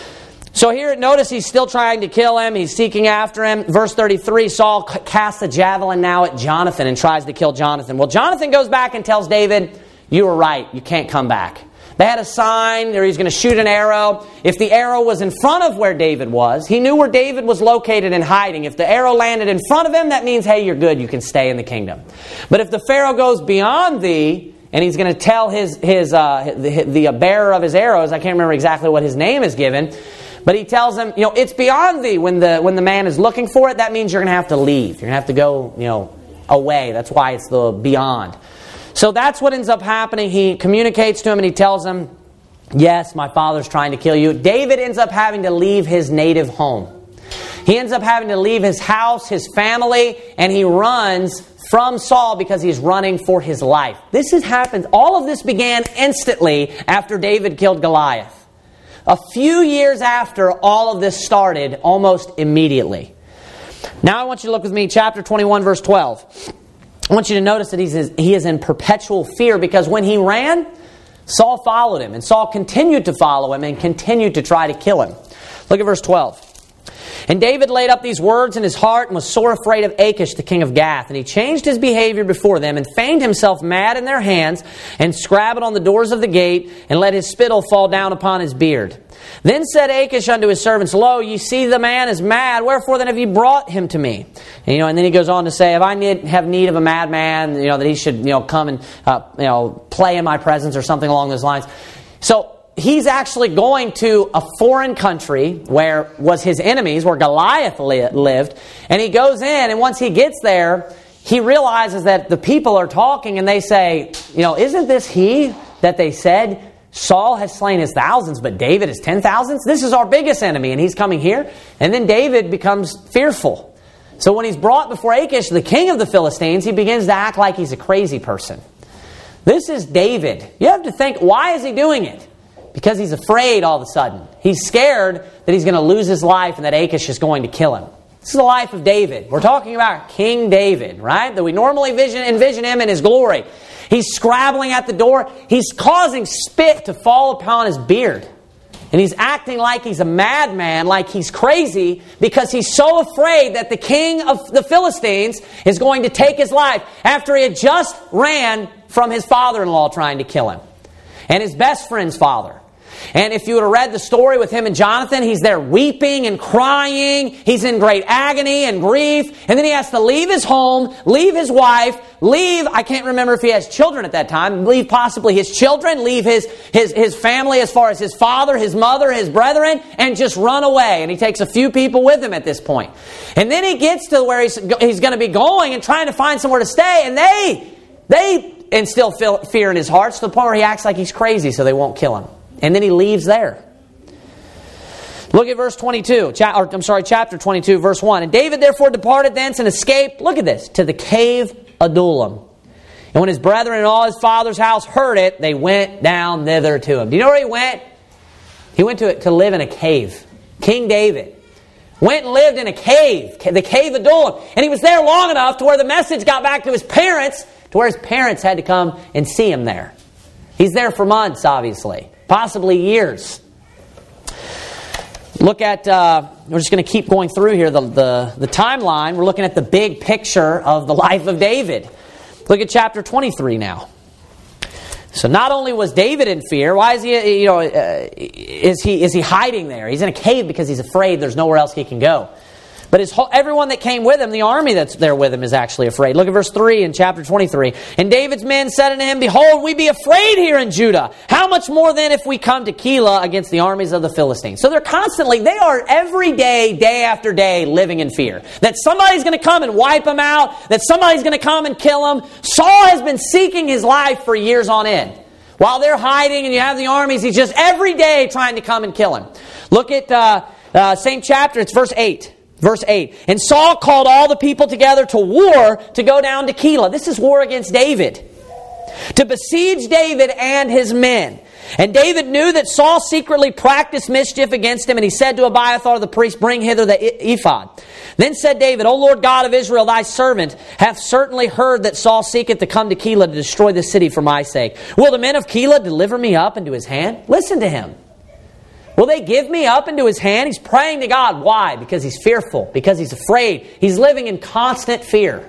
So here, notice he's still trying to kill him. He's seeking after him. Verse thirty-three, Saul casts a javelin now at Jonathan and tries to kill Jonathan. Well, Jonathan goes back and tells David, you were right. You can't come back. They had a sign there. He's going to shoot an arrow. If the arrow was in front of where David was, he knew where David was located and hiding. If the arrow landed in front of him, that means, hey, you're good. You can stay in the kingdom. But if the Pharaoh goes beyond thee, and he's going to tell his his uh, the, the bearer of his arrows, I can't remember exactly what his name is given, but he tells him, you know, it's beyond thee. When the when the man is looking for it, that means you're going to have to leave. You're going to have to go, you know, away. That's why it's the beyond. So that's what ends up happening. He communicates to him and he tells him, yes, my father's trying to kill you. David ends up having to leave his native home. He ends up having to leave his house, his family, and he runs from Saul because he's running for his life. This has happened. All of this began instantly after David killed Goliath. A few years after all of this started, almost immediately. Now I want you to look with me, chapter twenty-one, verse twelve. I want you to notice that he's, he is in perpetual fear because when he ran, Saul followed him. And Saul continued to follow him and continued to try to kill him. Look at verse twelve. And David laid up these words in his heart and was sore afraid of Achish, the king of Gath. And he changed his behavior before them and feigned himself mad in their hands and scrabbled on the doors of the gate and let his spittle fall down upon his beard. Then said Achish unto his servants, Lo, ye see the man is mad, wherefore then have ye brought him to me? And, you know, and then he goes on to say, if I need, have need of a madman, you know, that he should, you know, come and, uh, you know, play in my presence or something along those lines. So he's actually going to a foreign country where was his enemies, where Goliath li- lived. And he goes in, and once he gets there, he realizes that the people are talking, and they say, you know, isn't this he that they said, Saul has slain his thousands, but David his ten thousands? This is our biggest enemy, and he's coming here. And then David becomes fearful. So when he's brought before Achish, the king of the Philistines, he begins to act like he's a crazy person. This is David. You have to think, why is he doing it? Because he's afraid all of a sudden. He's scared that he's going to lose his life and that Achish is going to kill him. This is the life of David. We're talking about King David, right? That we normally vision, envision him in his glory. He's scrabbling at the door. He's causing spit to fall upon his beard. And he's acting like he's a madman, like he's crazy, because he's so afraid that the king of the Philistines is going to take his life after he had just ran from his father-in-law trying to kill him. And his best friend's father. And if you would have read the story with him and Jonathan, he's there weeping and crying. He's in great agony and grief. And then he has to leave his home, leave his wife, leave, I can't remember if he has children at that time, leave possibly his children, leave his, his, his family as far as his father, his mother, his brethren, and just run away. And he takes a few people with him at this point. And then he gets to where he's, he's going to be going and trying to find somewhere to stay. And they, they instill fear in his heart to the point where he acts like he's crazy so they won't kill him. And then he leaves there. Look at verse twenty-two. Cha- or, I'm sorry, chapter twenty-two, verse one. And David therefore departed thence and escaped, look at this, to the cave Adullam. And when his brethren and all his father's house heard it, they went down thither to him. Do you know where he went? He went to, to live in a cave. King David went and lived in a cave, the cave Adullam. And he was there long enough to where the message got back to his parents, to where his parents had to come and see him there. He's there for months, obviously. Possibly years. Look at, uh, we're just going to keep going through here, the, the, the timeline. We're looking at the big picture of the life of David. Look at chapter twenty-three now. So not only was David in fear, why is he, you know, uh, is he is he hiding there? He's in a cave because he's afraid there's nowhere else he can go. But his whole, everyone that came with him, the army that's there with him, is actually afraid. Look at verse three in chapter twenty-three. And David's men said unto him, Behold, we be afraid here in Judah. How much more then if we come to Keilah against the armies of the Philistines? So they're constantly, they are every day, day after day, living in fear. That somebody's going to come and wipe them out. That somebody's going to come and kill them. Saul has been seeking his life for years on end. While they're hiding and you have the armies, he's just every day trying to come and kill him. Look at uh, uh, same chapter, it's verse eight. Verse eight, and Saul called all the people together to war to go down to Keilah. This is war against David. To besiege David and his men. And David knew that Saul secretly practiced mischief against him, and he said to Abiathar the priest, Bring hither the ephod. Then said David, O Lord God of Israel, thy servant hath certainly heard that Saul seeketh to come to Keilah to destroy the city for my sake. Will the men of Keilah deliver me up into his hand? Listen to him. Will they give me up into his hand? He's praying to God. Why? Because he's fearful. Because he's afraid. He's living in constant fear.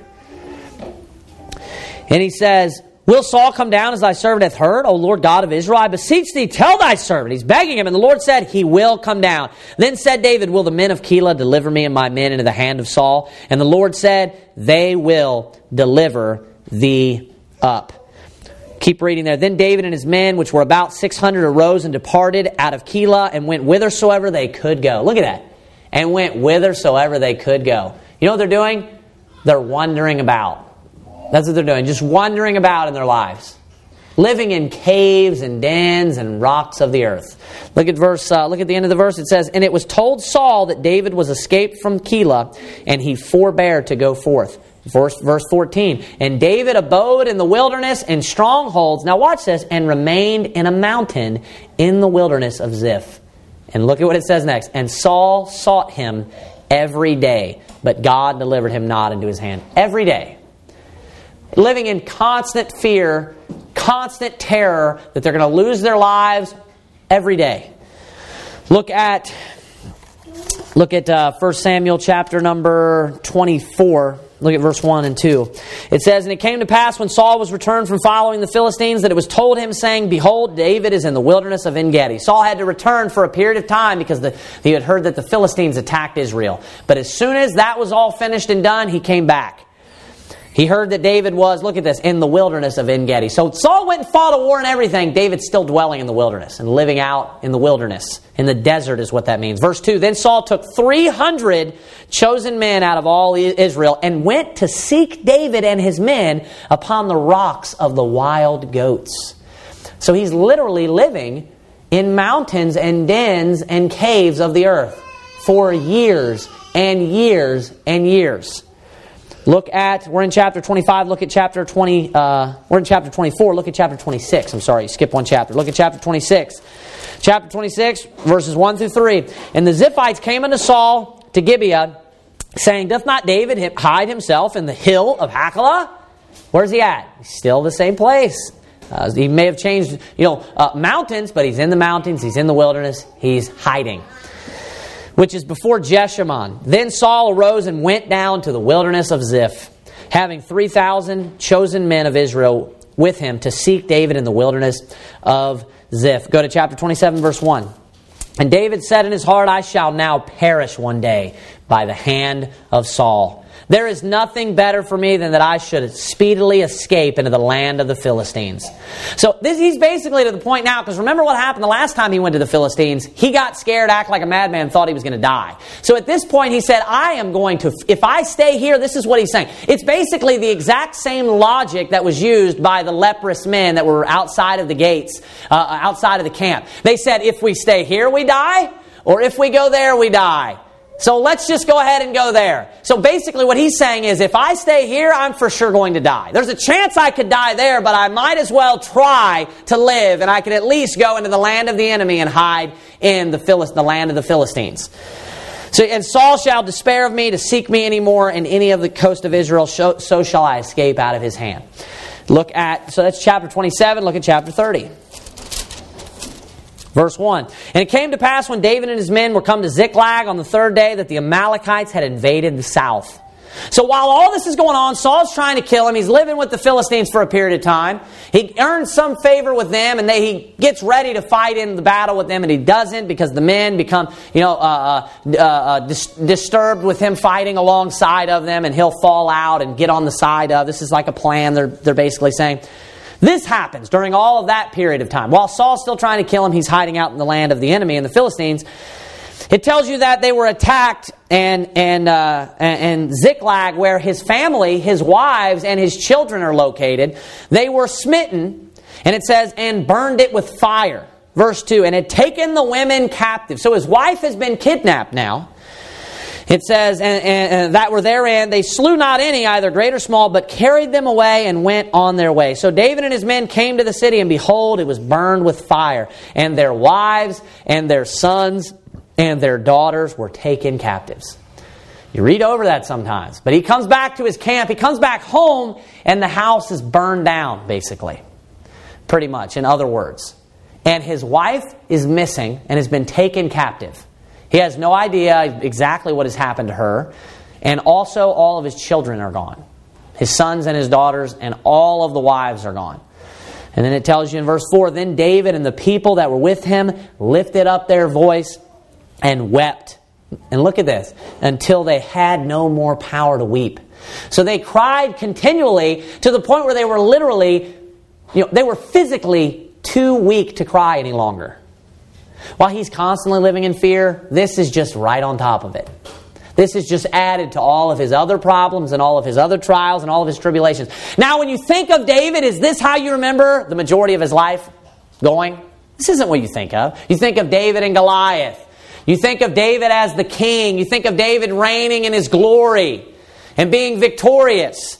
And he says, Will Saul come down as thy servant hath heard? O Lord God of Israel, I beseech thee, tell thy servant. He's begging him. And the Lord said, He will come down. Then said David, Will the men of Keilah deliver me and my men into the hand of Saul? And the Lord said, They will deliver thee up. Keep reading there. Then David and his men, which were about six hundred, arose and departed out of Keilah and went whithersoever they could go. Look at that. And went whithersoever they could go. You know what they're doing? They're wandering about. That's what they're doing. Just wandering about in their lives. Living in caves and dens and rocks of the earth. Look at verse. Uh, look at the end of the verse. It says, And it was told Saul that David was escaped from Keilah, and he forbare to go forth. Verse, verse fourteen, and David abode in the wilderness in strongholds. Now watch this. And remained in a mountain in the wilderness of Ziph. And look at what it says next. And Saul sought him every day, but God delivered him not into his hand. Every day. Living in constant fear, constant terror that they're going to lose their lives every day. Look at Look at uh, First Samuel chapter number twenty-four. Look at verse one and two. It says, "And it came to pass when Saul was returned from following the Philistines that it was told him, saying, Behold, David is in the wilderness of En-gedi." Saul had to return for a period of time because the, he had heard that the Philistines attacked Israel. But as soon as that was all finished and done, he came back. He heard that David was, look at this, in the wilderness of En-gedi. So Saul went and fought a war and everything. David's still dwelling in the wilderness and living out in the wilderness. In the desert is what that means. Verse two, "Then Saul took three hundred chosen men out of all Israel and went to seek David and his men upon the rocks of the wild goats." So he's literally living in mountains and dens and caves of the earth for years and years and years. Look at, we're in chapter twenty-five, look at chapter twenty, uh, we're in chapter twenty-four, look at chapter twenty-six. I'm sorry, skip one chapter. Look at chapter twenty-six. Chapter twenty-six, verses one through three. "And the Ziphites came unto Saul to Gibeah, saying, Doth not David hide himself in the hill of Hachilah?" Where's he at? He's still the same place. Uh, he may have changed, you know, uh, mountains, but he's in the mountains, he's in the wilderness, he's hiding. Which is before Jeshimon. "Then Saul arose and went down to the wilderness of Ziph, having three thousand chosen men of Israel with him to seek David in the wilderness of Ziph." Go to chapter twenty-seven, verse one. "And David said in his heart, I shall now perish one day by the hand of Saul. There is nothing better for me than that I should speedily escape into the land of the Philistines." So this, he's basically to the point now, because remember what happened the last time he went to the Philistines? He got scared, acted like a madman, thought he was going to die. So at this point he said, I am going to, if I stay here, this is what he's saying. It's basically the exact same logic that was used by the leprous men that were outside of the gates, uh, outside of the camp. They said, if we stay here, we die, or if we go there, we die. So let's just go ahead and go there. So basically what he's saying is, if I stay here, I'm for sure going to die. There's a chance I could die there, but I might as well try to live, and I can at least go into the land of the enemy and hide in the, Philist- the land of the Philistines. So, "And Saul shall despair of me to seek me any more in any of the coast of Israel, so, so shall I escape out of his hand." Look at, so that's chapter twenty-seven, look at chapter thirty. Verse one. "And it came to pass when David and his men were come to Ziklag on the third day that the Amalekites had invaded the south." So while all this is going on, Saul's trying to kill him. He's living with the Philistines for a period of time. He earns some favor with them, and they, he gets ready to fight in the battle with them, and he doesn't, because the men become, you know, uh, uh, uh, dis- disturbed with him fighting alongside of them, and he'll fall out and get on the side of. This is like a plan, they're, they're basically saying. This happens during all of that period of time. While Saul's still trying to kill him, he's hiding out in the land of the enemy and the Philistines. It tells you that they were attacked and and uh, and Ziklag, where his family, his wives, and his children are located. They were smitten, and it says, and burned it with fire. Verse two, "And had taken the women captive." So his wife has been kidnapped now. It says, and, and, and that were therein, they slew not any, either great or small, but carried them away and went on their way. So David and his men came to the city, and behold, it was burned with fire. And their wives and their sons and their daughters were taken captives. You read over that sometimes. But he comes back to his camp, he comes back home, and the house is burned down, basically. Pretty much, in other words. And his wife is missing and has been taken captive. He has no idea exactly what has happened to her. And also all of his children are gone. His sons and his daughters and all of the wives are gone. And then it tells you in verse four, "Then David and the people that were with him lifted up their voice and wept." And look at this. "Until they had no more power to weep." So they cried continually to the point where they were literally, you know, they were physically too weak to cry any longer. While he's constantly living in fear, this is just right on top of it. This is just added to all of his other problems and all of his other trials and all of his tribulations. Now, when you think of David, is this how you remember the majority of his life going? This isn't what you think of. You think of David and Goliath. You think of David as the king. You think of David reigning in his glory and being victorious.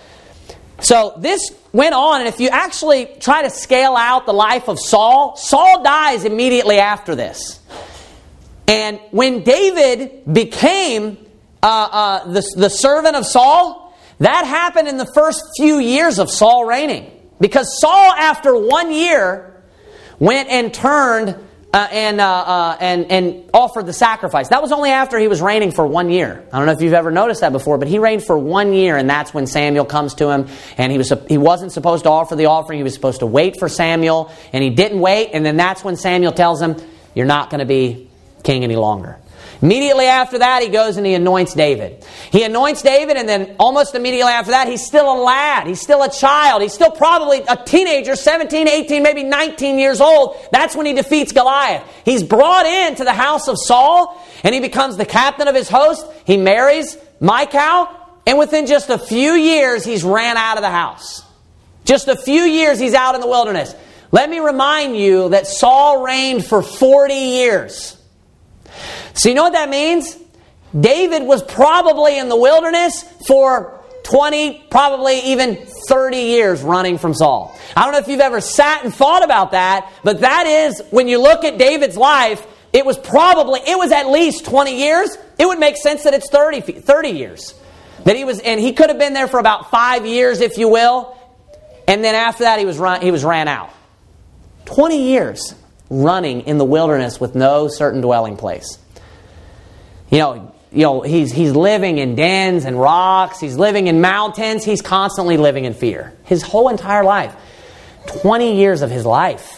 So this went on, and if you actually try to scale out the life of Saul, Saul dies immediately after this. And when David became uh, uh, the, the servant of Saul, that happened in the first few years of Saul reigning. Because Saul, after one year, went and turned uh, and, uh, uh, and, and offered the sacrifice. That was only after he was reigning for one year. I don't know if you've ever noticed that before, but he reigned for one year, and that's when Samuel comes to him, and he, was, he wasn't supposed to offer the offering. He was supposed to wait for Samuel, and he didn't wait, and then that's when Samuel tells him, you're not going to be king any longer. Immediately after that, he goes and he anoints David. He anoints David, and then almost immediately after that, he's still a lad. He's still a child. He's still probably a teenager, seventeen, eighteen, maybe nineteen years old. That's when he defeats Goliath. He's brought into the house of Saul, and he becomes the captain of his host. He marries Michal, and within just a few years, he's ran out of the house. Just a few years, he's out in the wilderness. Let me remind you that Saul reigned for forty years. So you know what that means? David was probably in the wilderness for twenty, probably even thirty years running from Saul. I don't know if you've ever sat and thought about that, but that is, when you look at David's life, it was probably, it was at least twenty years. It would make sense that it's thirty, thirty years. That he was, and he could have been there for about five years, if you will. And then after that, he was run, he was ran out. twenty years running in the wilderness with no certain dwelling place. You know, you know, he's he's living in dens and rocks. He's living in mountains. He's constantly living in fear. His whole entire life. twenty years of his life.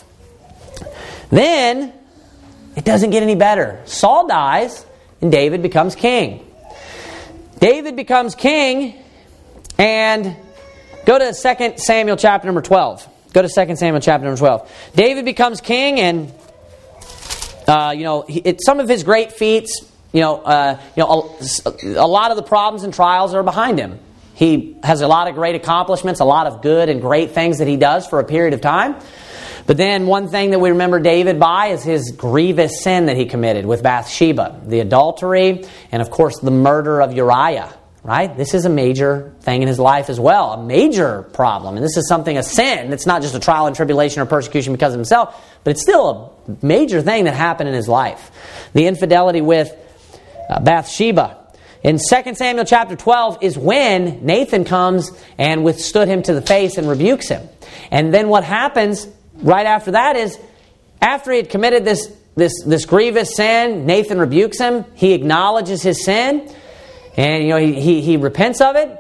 Then, it doesn't get any better. Saul dies, and David becomes king. David becomes king, and go to Second Samuel chapter number twelve. Go to Second Samuel chapter number twelve. David becomes king, and uh, you know, he, it, some of his great feats, you know, uh, you know, a, a lot of the problems and trials are behind him. He has a lot of great accomplishments, a lot of good and great things that he does for a period of time. But then one thing that we remember David by is his grievous sin that he committed with Bathsheba, the adultery, and of course the murder of Uriah. Right? This is a major thing in his life as well, a major problem. And this is something, a sin. It's not just a trial and tribulation or persecution because of himself, but it's still a major thing that happened in his life. The infidelity with uh, Bathsheba. In Second Samuel chapter twelve is when Nathan comes and withstood him to the face and rebukes him. And then what happens right after that is, after he had committed this, this, this grievous sin, Nathan rebukes him, he acknowledges his sin, and you know he, he, he repents of it.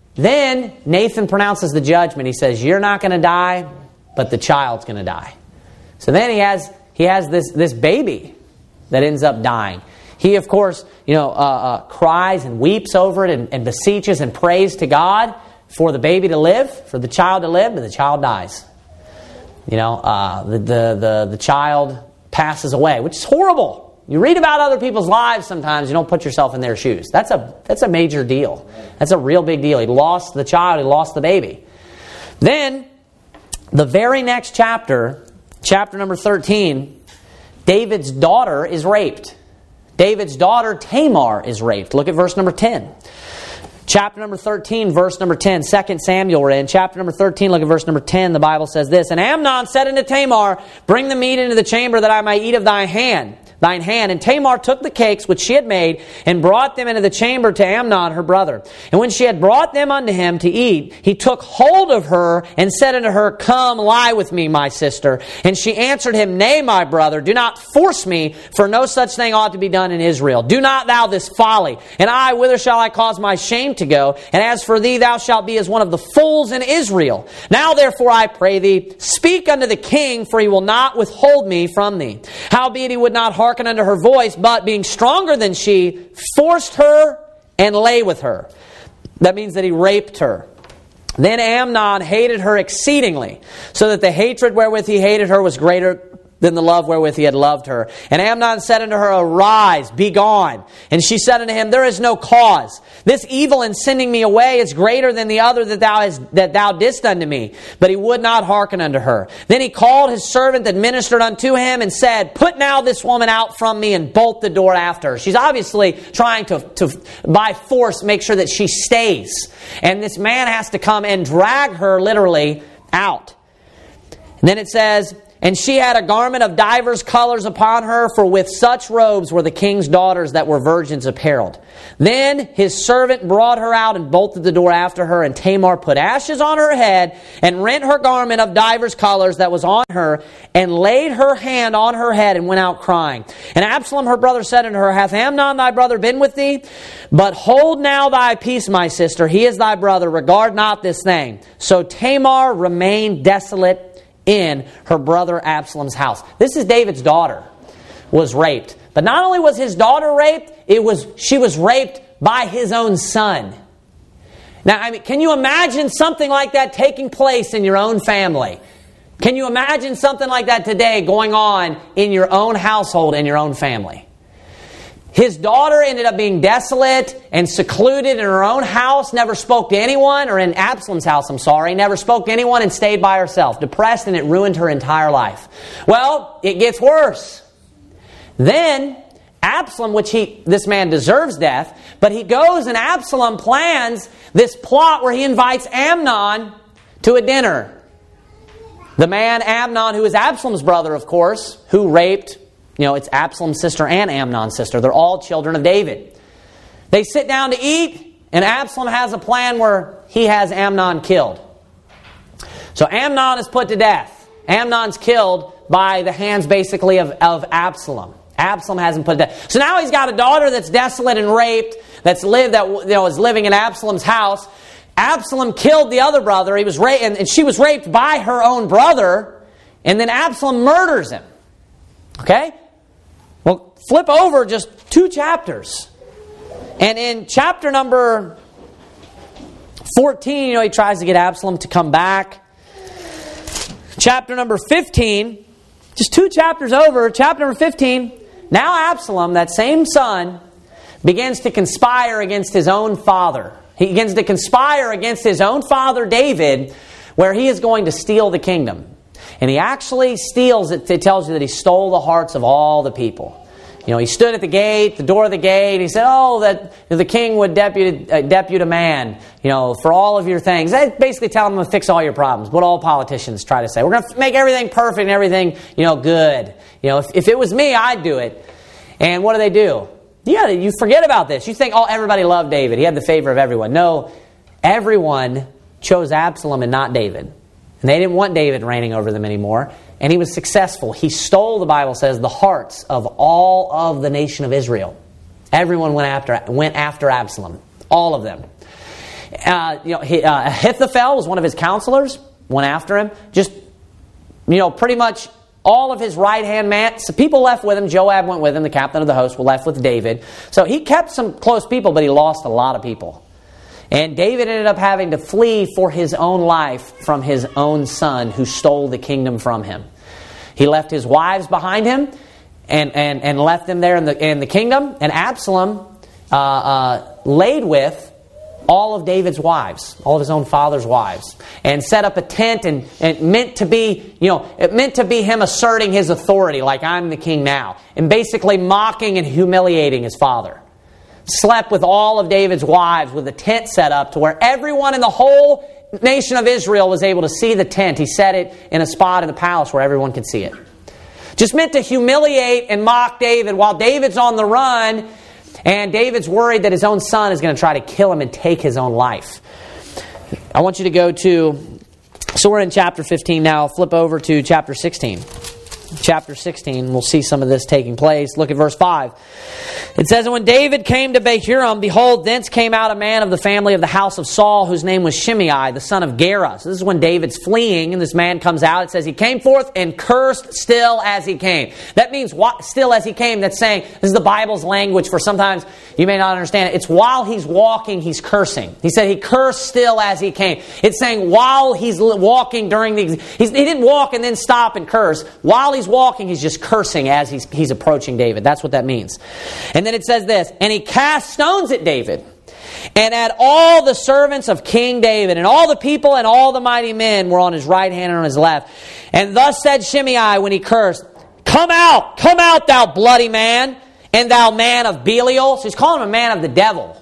Then Nathan pronounces the judgment. He says, you're not going to die, but the child's going to die. So then he has he has this, this baby that ends up dying. He, of course, you know, uh, uh, cries and weeps over it and, and beseeches and prays to God for the baby to live, for the child to live, but the child dies. You know, uh, the, the, the, the child passes away, which is horrible. You read about other people's lives sometimes, you don't put yourself in their shoes. That's a that's a major deal. That's a real big deal. He lost the child, he lost the baby. Then, the very next chapter, chapter number thirteen, David's daughter is raped. David's daughter Tamar is raped. Look at verse number ten. Chapter number thirteen, verse number ten. Second Samuel we're in. Chapter number thirteen, look at verse number ten. The Bible says this. And Amnon said unto Tamar, bring the meat into the chamber that I may eat of thy hand. thine hand. And Tamar took the cakes which she had made and brought them into the chamber to Amnon her brother. And when she had brought them unto him to eat, he took hold of her and said unto her, Come, lie with me, my sister. And she answered him, Nay, my brother, do not force me, for no such thing ought to be done in Israel. Do not thou this folly. And I, whither shall I cause my shame to go? And as for thee, thou shalt be as one of the fools in Israel. Now therefore I pray thee, speak unto the king, for he will not withhold me from thee. Howbeit he would not hearken unto her voice, but being stronger than she, forced her and lay with her. That means that he raped her. Then Amnon hated her exceedingly, so that the hatred wherewith he hated her was greater than the love wherewith he had loved her. And Amnon said unto her, Arise, be gone. And she said unto him, There is no cause. This evil in sending me away is greater than the other that thou hast, that thou didst unto me. But he would not hearken unto her. Then he called his servant that ministered unto him and said, Put now this woman out from me and bolt the door after her. She's obviously trying to, to by force, make sure that she stays. And this man has to come and drag her literally out. And then it says, And she had a garment of divers colors upon her, for with such robes were the king's daughters that were virgins apparelled. Then his servant brought her out and bolted the door after her, and Tamar put ashes on her head, and rent her garment of divers colors that was on her, and laid her hand on her head, and went out crying. And Absalom her brother said unto her, Hath Amnon thy brother been with thee? But hold now thy peace, my sister, he is thy brother, regard not this thing. So Tamar remained desolate in her brother Absalom's house. This is David's daughter was raped. But not only was his daughter raped, it was she was raped by his own son. Now, I mean, can you imagine something like that taking place in your own family? Can you imagine something like that today going on in your own household, in your own family? His daughter ended up being desolate and secluded in her own house, never spoke to anyone, or in Absalom's house, I'm sorry, never spoke to anyone and stayed by herself, depressed, and it ruined her entire life. Well, it gets worse. Then Absalom, which he, this man deserves death, but he goes and Absalom plans this plot where he invites Amnon to a dinner. The man Amnon, who is Absalom's brother, of course, who raped, you know, it's Absalom's sister and Amnon's sister. They're all children of David. They sit down to eat, and Absalom has a plan where he has Amnon killed. So Amnon is put to death. Amnon's killed by the hands, basically, of, of Absalom. Absalom has him put to death. So now he's got a daughter that's desolate and raped, that's lived that you know is living in Absalom's house. Absalom killed the other brother. He was ra- and, and she was raped by her own brother, and then Absalom murders him. Okay? Well, flip over just two chapters. And in chapter number fourteen, you know, he tries to get Absalom to come back. Chapter number fifteen, just two chapters over, chapter number fifteen, now Absalom, that same son, begins to conspire against his own father. He begins to conspire against his own father, David, where he is going to steal the kingdom. And he actually steals it. It tells you that he stole the hearts of all the people. You know, he stood at the gate, the door of the gate. He said, oh, that the king would depute, uh, depute a man, you know, for all of your things. They basically tell him to fix all your problems. What all politicians try to say. We're going to make everything perfect and everything, you know, good. You know, if, if it was me, I'd do it. And what do they do? Yeah, you forget about this. You think, oh, everybody loved David. He had the favor of everyone. No, everyone chose Absalom and not David. And they didn't want David reigning over them anymore. And he was successful. He stole, the Bible says, the hearts of all of the nation of Israel. Everyone went after went after Absalom. All of them. Uh, you know, he, uh, Ahithophel was one of his counselors. Went after him. Just, you know, pretty much all of his right-hand man. So people left with him. Joab went with him. The captain of the host was left with David. So he kept some close people, but he lost a lot of people. And David ended up having to flee for his own life from his own son who stole the kingdom from him. He left his wives behind him and, and, and left them there in the, in the kingdom. And Absalom uh, uh, laid with all of David's wives, all of his own father's wives, and set up a tent and, and meant to be, you know, it meant to be him asserting his authority like I'm the king now, and basically mocking and humiliating his father. Slept with all of David's wives with a tent set up to where everyone in the whole nation of Israel was able to see the tent. He set it in a spot in the palace where everyone could see it. Just meant to humiliate and mock David while David's on the run, and David's worried that his own son is going to try to kill him and take his own life. I want you to go to, so we're in chapter fifteen now. Flip over to chapter sixteen. Chapter sixteen, we'll see some of this taking place. Look at verse five. It says, and when David came to Bahurim, behold, thence came out a man of the family of the house of Saul, whose name was Shimei, the son of Gera. So this is when David's fleeing, and this man comes out. It says, he came forth and cursed still as he came. That means what, still as he came. That's saying, this is the Bible's language for sometimes you may not understand it. It's while he's walking, he's cursing. He said he cursed still as he came. It's saying while he's walking during the... He's, he didn't walk and then stop and curse. While he's walking, he's just cursing as he's, he's approaching David. That's what that means. And then it says this, and he cast stones at David, and at all the servants of King David, and all the people and all the mighty men were on his right hand and on his left. And thus said Shimei when he cursed, come out, come out, thou bloody man, and thou man of Belial. So he's calling him a man of the devil.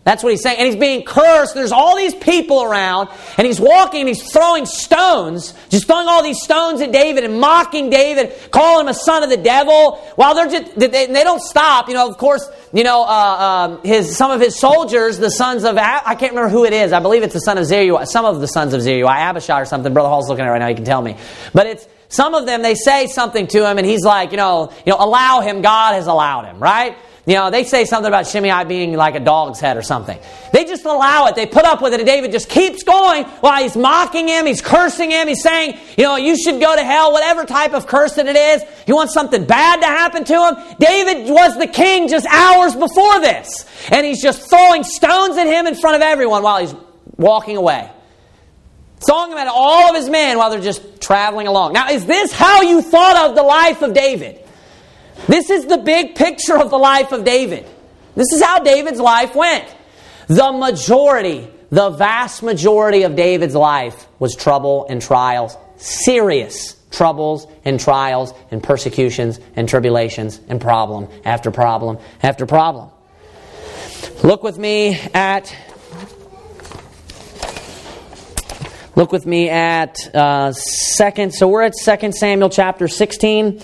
That's what he's saying. And he's being cursed. There's all these people around. And he's walking and he's throwing stones. Just throwing all these stones at David and mocking David. Calling him a son of the devil. While they're just, they, they don't stop. You know, of course, you know, uh, um, his, some of his soldiers, the sons of, I can't remember who it is. I believe it's the son of Zeruiah. Some of the sons of Zeruiah. Abishai or something. Brother Hall's looking at it right now. He can tell me. But it's, some of them, they say something to him and he's like, you know, you know, allow him. God has allowed him, right? You know, they say something about Shimei being like a dog's head or something. They just allow it. They put up with it. And David just keeps going while he's mocking him. He's cursing him. He's saying, you know, you should go to hell, whatever type of curse that it is. You want something bad to happen to him? David was the king just hours before this. And he's just throwing stones at him in front of everyone while he's walking away. Throwing them at all of his men while they're just traveling along. Now, is this how you thought of the life of David? This is the big picture of the life of David. This is how David's life went. The majority, the vast majority of David's life was trouble and trials. Serious troubles and trials and persecutions and tribulations and problem after problem after problem. Look with me at... Look with me at uh, second. So we're at Second Samuel chapter sixteen.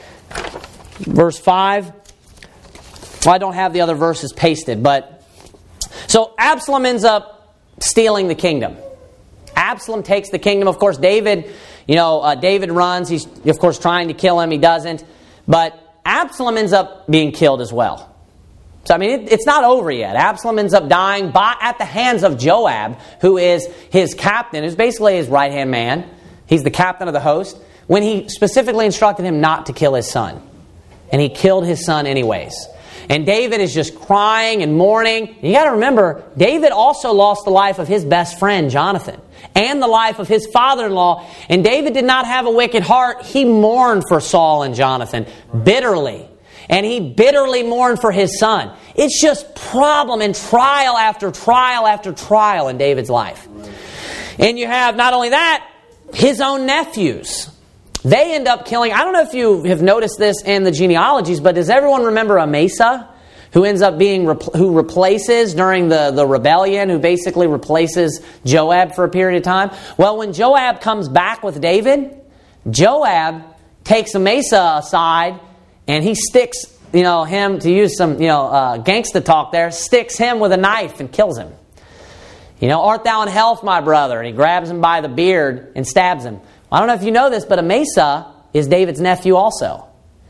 Verse five. Well, I don't have the other verses pasted, but... So Absalom ends up stealing the kingdom. Absalom takes the kingdom. Of course, David, you know, uh, David runs. He's, of course, trying to kill him. He doesn't. But Absalom ends up being killed as well. So, I mean, it, it's not over yet. Absalom ends up dying by, at the hands of Joab, who is his captain, who's basically his right-hand man. He's the captain of the host, when he specifically instructed him not to kill his son. And he killed his son anyways. And David is just crying and mourning. You got to remember, David also lost the life of his best friend, Jonathan, and the life of his father-in-law. And David did not have a wicked heart. He mourned for Saul and Jonathan bitterly. And he bitterly mourned for his son. It's just problem and trial after trial after trial in David's life. And you have not only that, his own nephews. They end up killing... I don't know if you have noticed this in the genealogies, but does everyone remember Amasa, who ends up being... who replaces during the, the rebellion, who basically replaces Joab for a period of time? Well, when Joab comes back with David, Joab takes Amasa aside and he sticks, you know, him, to use some, you know, uh, gangsta talk there, sticks him with a knife and kills him. You know, art thou in health, my brother? And he grabs him by the beard and stabs him. I don't know if you know this, but Amasa is David's nephew also.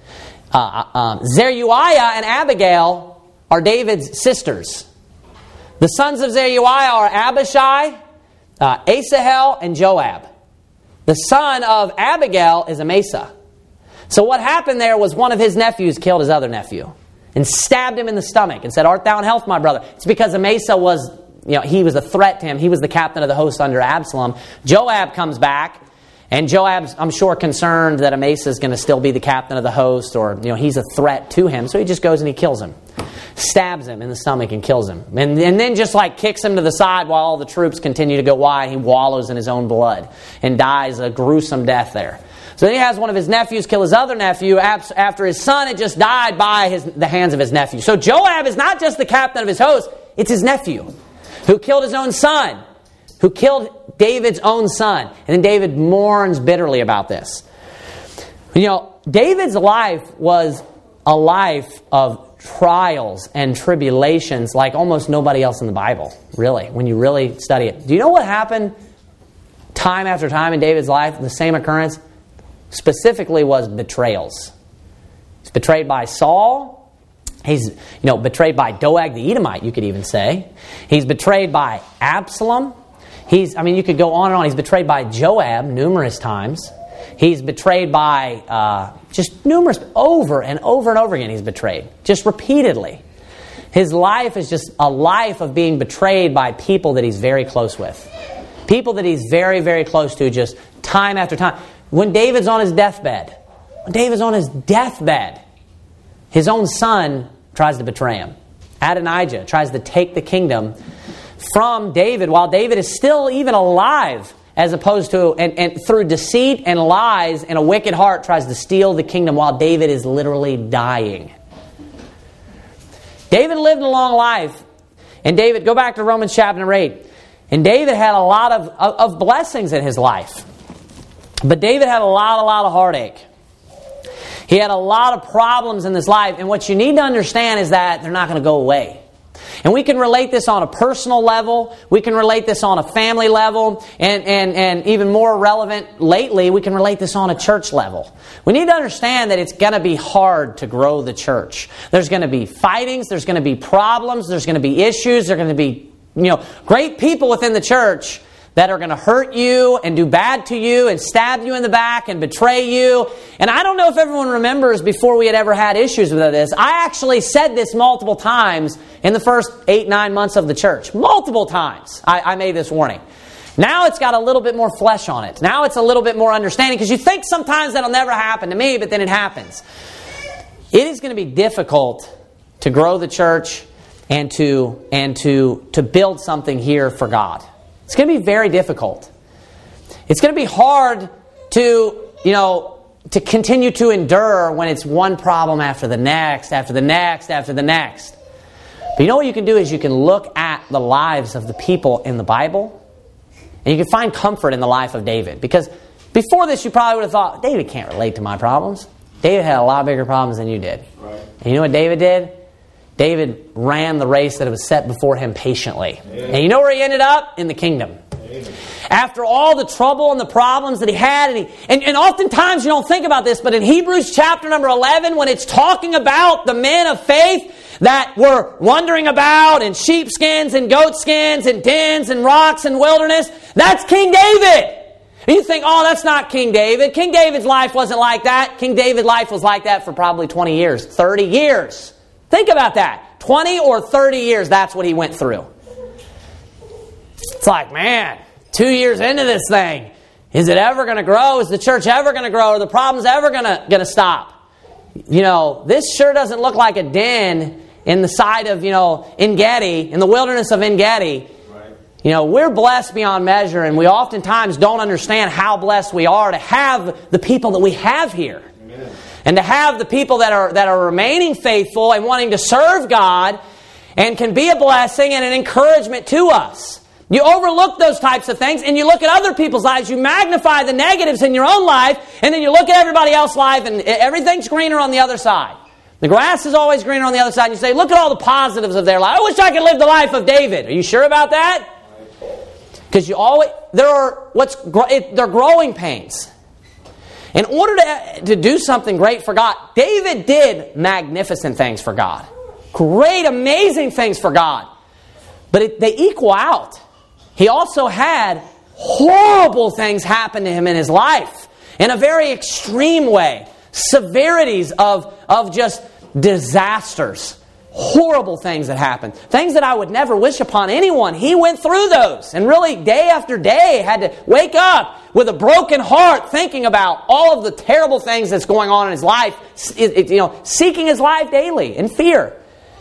Uh, um, Zeruiah and Abigail are David's sisters. The sons of Zeruiah are Abishai, uh, Asahel, and Joab. The son of Abigail is Amasa. So what happened there was one of his nephews killed his other nephew and stabbed him in the stomach and said, art thou in health, my brother? It's because Amasa was, you know, he was a threat to him. He was the captain of the host under Absalom. Joab comes back. And Joab's, I'm sure, concerned that Amasa is going to still be the captain of the host, or, you know, he's a threat to him. So he just goes and he kills him. Stabs him in the stomach and kills him. And, and then just like kicks him to the side while all the troops continue to go wide. He wallows in his own blood and dies a gruesome death there. So then he has one of his nephews kill his other nephew after his son had just died by his, the hands of his nephew. So Joab is not just the captain of his host, it's his nephew who killed his own son. Who killed David's own son. And then David mourns bitterly about this. You know, David's life was a life of trials and tribulations like almost nobody else in the Bible, really, when you really study it. Do you know what happened time after time in David's life? The same occurrence specifically was betrayals. He's betrayed by Saul. He's, you know, betrayed by Doeg the Edomite, you could even say. He's betrayed by Absalom. He's, I mean, you could go on and on. He's betrayed by Joab numerous times. He's betrayed by uh, just numerous, over and over and over again he's betrayed. Just repeatedly. His life is just a life of being betrayed by people that he's very close with. People that he's very, very close to just time after time. When David's on his deathbed, when David's on his deathbed, his own son tries to betray him. Adonijah tries to take the kingdom from David while David is still even alive, as opposed to, and, and through deceit and lies and a wicked heart tries to steal the kingdom while David is literally dying. David lived a long life. And David, go back to Romans chapter number eight. And David had a lot of, of, of blessings in his life. But David had a lot, a lot of heartache. He had a lot of problems in his life. And what you need to understand is that they're not going to go away. And we can relate this on a personal level. We can relate this on a family level. And, and, and even more relevant lately, we can relate this on a church level. We need to understand that it's going to be hard to grow the church. There's going to be fightings. There's going to be problems. There's going to be issues. There's going to be, you know, great people within the church that are going to hurt you and do bad to you and stab you in the back and betray you. And I don't know if everyone remembers before we had ever had issues with this. I actually said this multiple times in the first eight, nine months of the church. Multiple times I, I made this warning. Now it's got a little bit more flesh on it. Now it's a little bit more understanding, because you think sometimes that'll never happen to me, but then it happens. It is going to be difficult to grow the church and to, and to, to build something here for God. It's going to be very difficult. It's going to be hard to, you know, to continue to endure when it's one problem after the next, after the next, after the next. But you know what you can do is you can look at the lives of the people in the Bible, and you can find comfort in the life of David. Because before this, you probably would have thought, David can't relate to my problems. David had a lot bigger problems than you did. Right. And you know what David did? David ran the race that was set before him patiently. Amen. And you know where he ended up? In the kingdom. Amen. After all the trouble and the problems that he had, and, he, and, and oftentimes you don't think about this, but in Hebrews chapter number eleven, when it's talking about the men of faith that were wandering about in sheepskins and goatskins and dens and rocks and wilderness, that's King David. And you think, oh, that's not King David. King David's life wasn't like that. King David's life was like that for probably twenty years, thirty years. Think about that. twenty or thirty years, that's what he went through. It's like, man, two years into this thing, is it ever going to grow? Is the church ever going to grow? Are the problems ever going to going to stop? You know, this sure doesn't look like a den in the side of, you know, En-Gedi, in the wilderness of En-Gedi. Right. You know, we're blessed beyond measure, and we oftentimes don't understand how blessed we are to have the people that we have here. Amen. And to have the people that are that are remaining faithful and wanting to serve God and can be a blessing and an encouragement to us. You overlook those types of things, and you look at other people's lives. You magnify the negatives in your own life, and then you look at everybody else's life, and everything's greener on the other side. The grass is always greener on the other side. And you say, look at all the positives of their life. I wish I could live the life of David. Are you sure about that? Because you always there are what's they're growing pains. In order to, to do something great for God, David did magnificent things for God. Great, amazing things for God. But it, they equal out. He also had horrible things happen to him in his life in a very extreme way. Severities of, of just disasters. Horrible things that happened. Things that I would never wish upon anyone. He went through those. And really, day after day, had to wake up with a broken heart thinking about all of the terrible things that's going on in his life. You know, seeking his life daily in fear.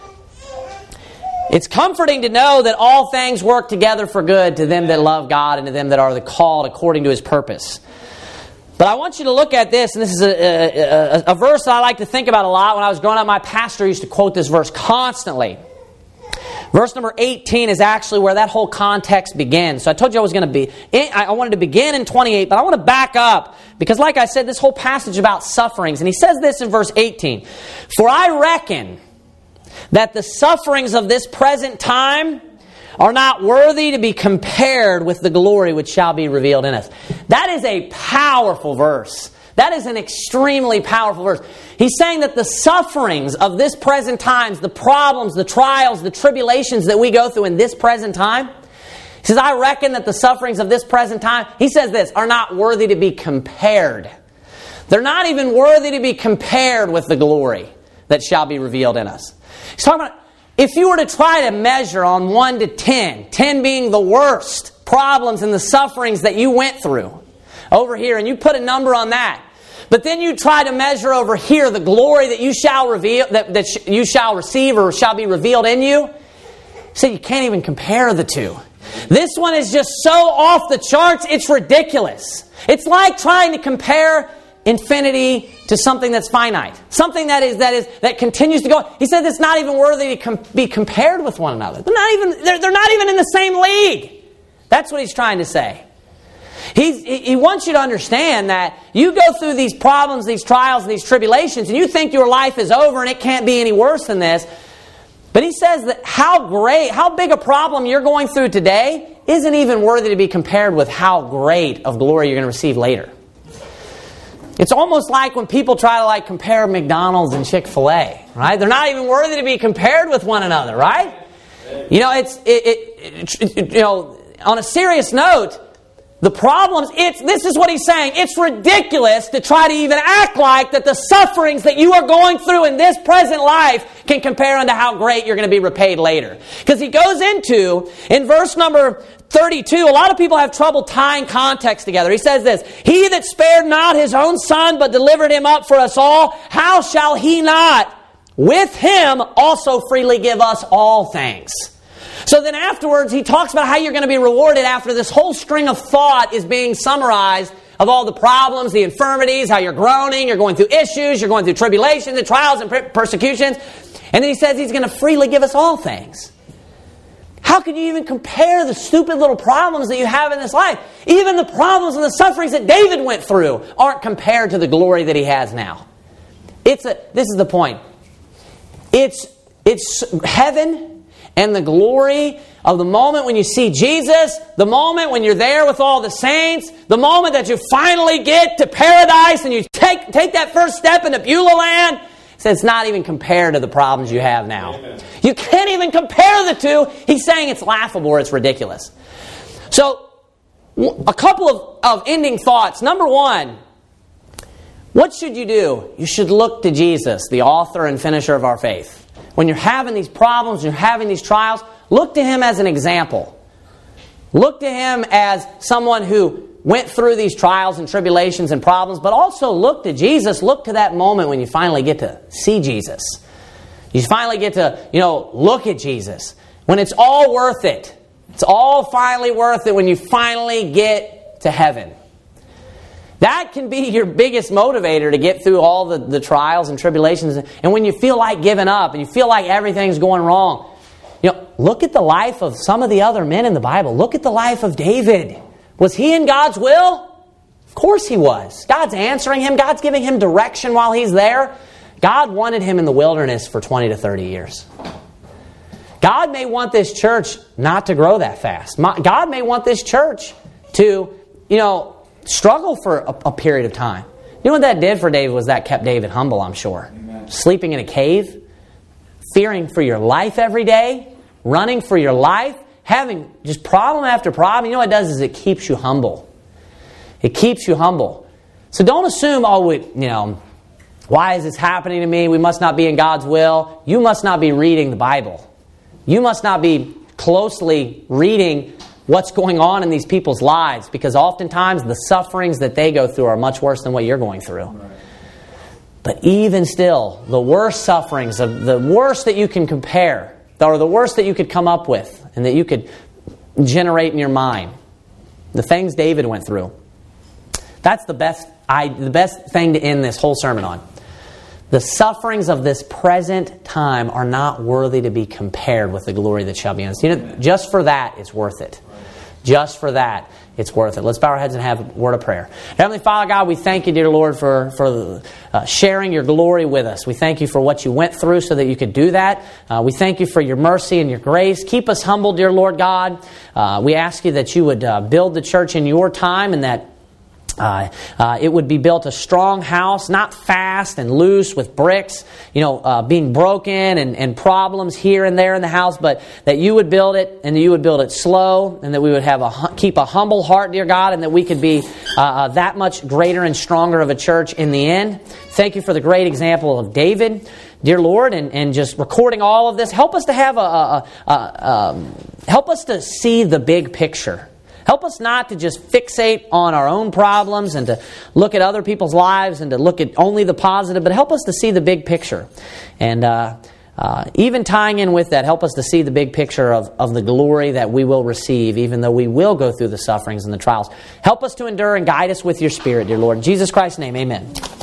It's comforting to know that all things work together for good to them that love God and to them that are the called according to His purpose. But I want you to look at this, and this is a, a, a, a verse that I like to think about a lot. When I was growing up, my pastor used to quote this verse constantly. Verse number eighteen is actually where that whole context begins. So I told you I was going to be, I wanted to begin in twenty-eight, but I want to back up because, like I said, this whole passage about sufferings. And he says this in verse eighteen. For I reckon that the sufferings of this present time are not worthy to be compared with the glory which shall be revealed in us. That is a powerful verse. That is an extremely powerful verse. He's saying that the sufferings of this present times, the problems, the trials, the tribulations that we go through in this present time, he says, I reckon that the sufferings of this present time, he says this, are not worthy to be compared. They're not even worthy to be compared with the glory that shall be revealed in us. He's talking about, if you were to try to measure on one to ten, ten being the worst problems and the sufferings that you went through over here, and you put a number on that, but then you try to measure over here the glory that you shall reveal, that, that sh- you shall receive or shall be revealed in you, so you can't even compare the two. This one is just so off the charts, it's ridiculous. It's like trying to compare infinity to something that's finite. Something that is that is that continues to go. He said it's not even worthy to com- be compared with one another. They're not even they're, they're not even in the same league. That's what he's trying to say. He's, he wants you to understand that you go through these problems, these trials, these tribulations, and you think your life is over and it can't be any worse than this. But he says that how great, how big a problem you're going through today isn't even worthy to be compared with how great of glory you're going to receive later. It's almost like when people try to like compare McDonald's and Chick-fil-A, right? They're not even worthy to be compared with one another, right? You know, it's it, it, it you know, on a serious note, the problems, it's this is what he's saying. It's ridiculous to try to even act like that the sufferings that you are going through in this present life can compare unto how great you're going to be repaid later. Because he goes into, in verse number thirty-two, a lot of people have trouble tying context together. He says this, He that spared not his own son, but delivered him up for us all, how shall he not with him also freely give us all things? So then afterwards, he talks about how you're going to be rewarded after this whole string of thought is being summarized of all the problems, the infirmities, how you're groaning, you're going through issues, you're going through tribulations and trials and persecutions. And then he says he's going to freely give us all things. How can you even compare the stupid little problems that you have in this life? Even the problems and the sufferings that David went through aren't compared to the glory that he has now. It's a, this is the point. It's, it's heaven and the glory of the moment when you see Jesus, the moment when you're there with all the saints, the moment that you finally get to paradise and you take, take that first step into Beulah land. So it's not even compared to the problems you have now. Amen. You can't even compare the two. He's saying it's laughable or it's ridiculous. So, a couple of, of ending thoughts. Number one, what should you do? You should look to Jesus, the author and finisher of our faith. When you're having these problems, you're having these trials, look to Him as an example. Look to Him as someone who went through these trials and tribulations and problems, but also look to Jesus. Look to that moment when you finally get to see Jesus. You finally get to, you know, look at Jesus. When it's all worth it. It's all finally worth it when you finally get to heaven. That can be your biggest motivator to get through all the, the trials and tribulations. And when you feel like giving up and you feel like everything's going wrong, you know, look at the life of some of the other men in the Bible. Look at the life of David. Was he in God's will? Of course he was. God's answering him. God's giving him direction while he's there. God wanted him in the wilderness for twenty to thirty years. God may want this church not to grow that fast. God may want this church to, you know, struggle for a, a period of time. You know what that did for David was that kept David humble, I'm sure. Amen. Sleeping in a cave, fearing for your life every day, running for your life, having just problem after problem. You know what it does is it keeps you humble. It keeps you humble. So don't assume, oh, we, you know, why is this happening to me? We must not be in God's will. You must not be reading the Bible. You must not be closely reading what's going on in these people's lives, because oftentimes the sufferings that they go through are much worse than what you're going through. Right. But even still, the worst sufferings, the worst that you can compare, or the worst that you could come up with and that you could generate in your mind, the things David went through, that's the best, I, the best thing to end this whole sermon on. The sufferings of this present time are not worthy to be compared with the glory that shall be in us. You know, just for that, it's worth it. Just for that, it's worth it. Let's bow our heads and have a word of prayer. Heavenly Father God, we thank you, dear Lord, for, for uh, sharing your glory with us. We thank you for what you went through so that you could do that. Uh, we thank you for your mercy and your grace. Keep us humble, dear Lord God. Uh, we ask you that you would uh, build the church in your time, and that Uh, uh, it would be built a strong house, not fast and loose with bricks, you know, uh, being broken and, and problems here and there in the house, but that you would build it, and that you would build it slow, and that we would have a keep a humble heart, dear God, and that we could be uh, uh, that much greater and stronger of a church in the end. Thank you for the great example of David, dear Lord, and, and just recording all of this. Help us to have a, a, a, a um, help us to see the big picture. Help us not to just fixate on our own problems and to look at other people's lives and to look at only the positive, but help us to see the big picture. And uh, uh, even tying in with that, help us to see the big picture of, of the glory that we will receive, even though we will go through the sufferings and the trials. Help us to endure and guide us with your Spirit, dear Lord. In Jesus Christ's name, amen.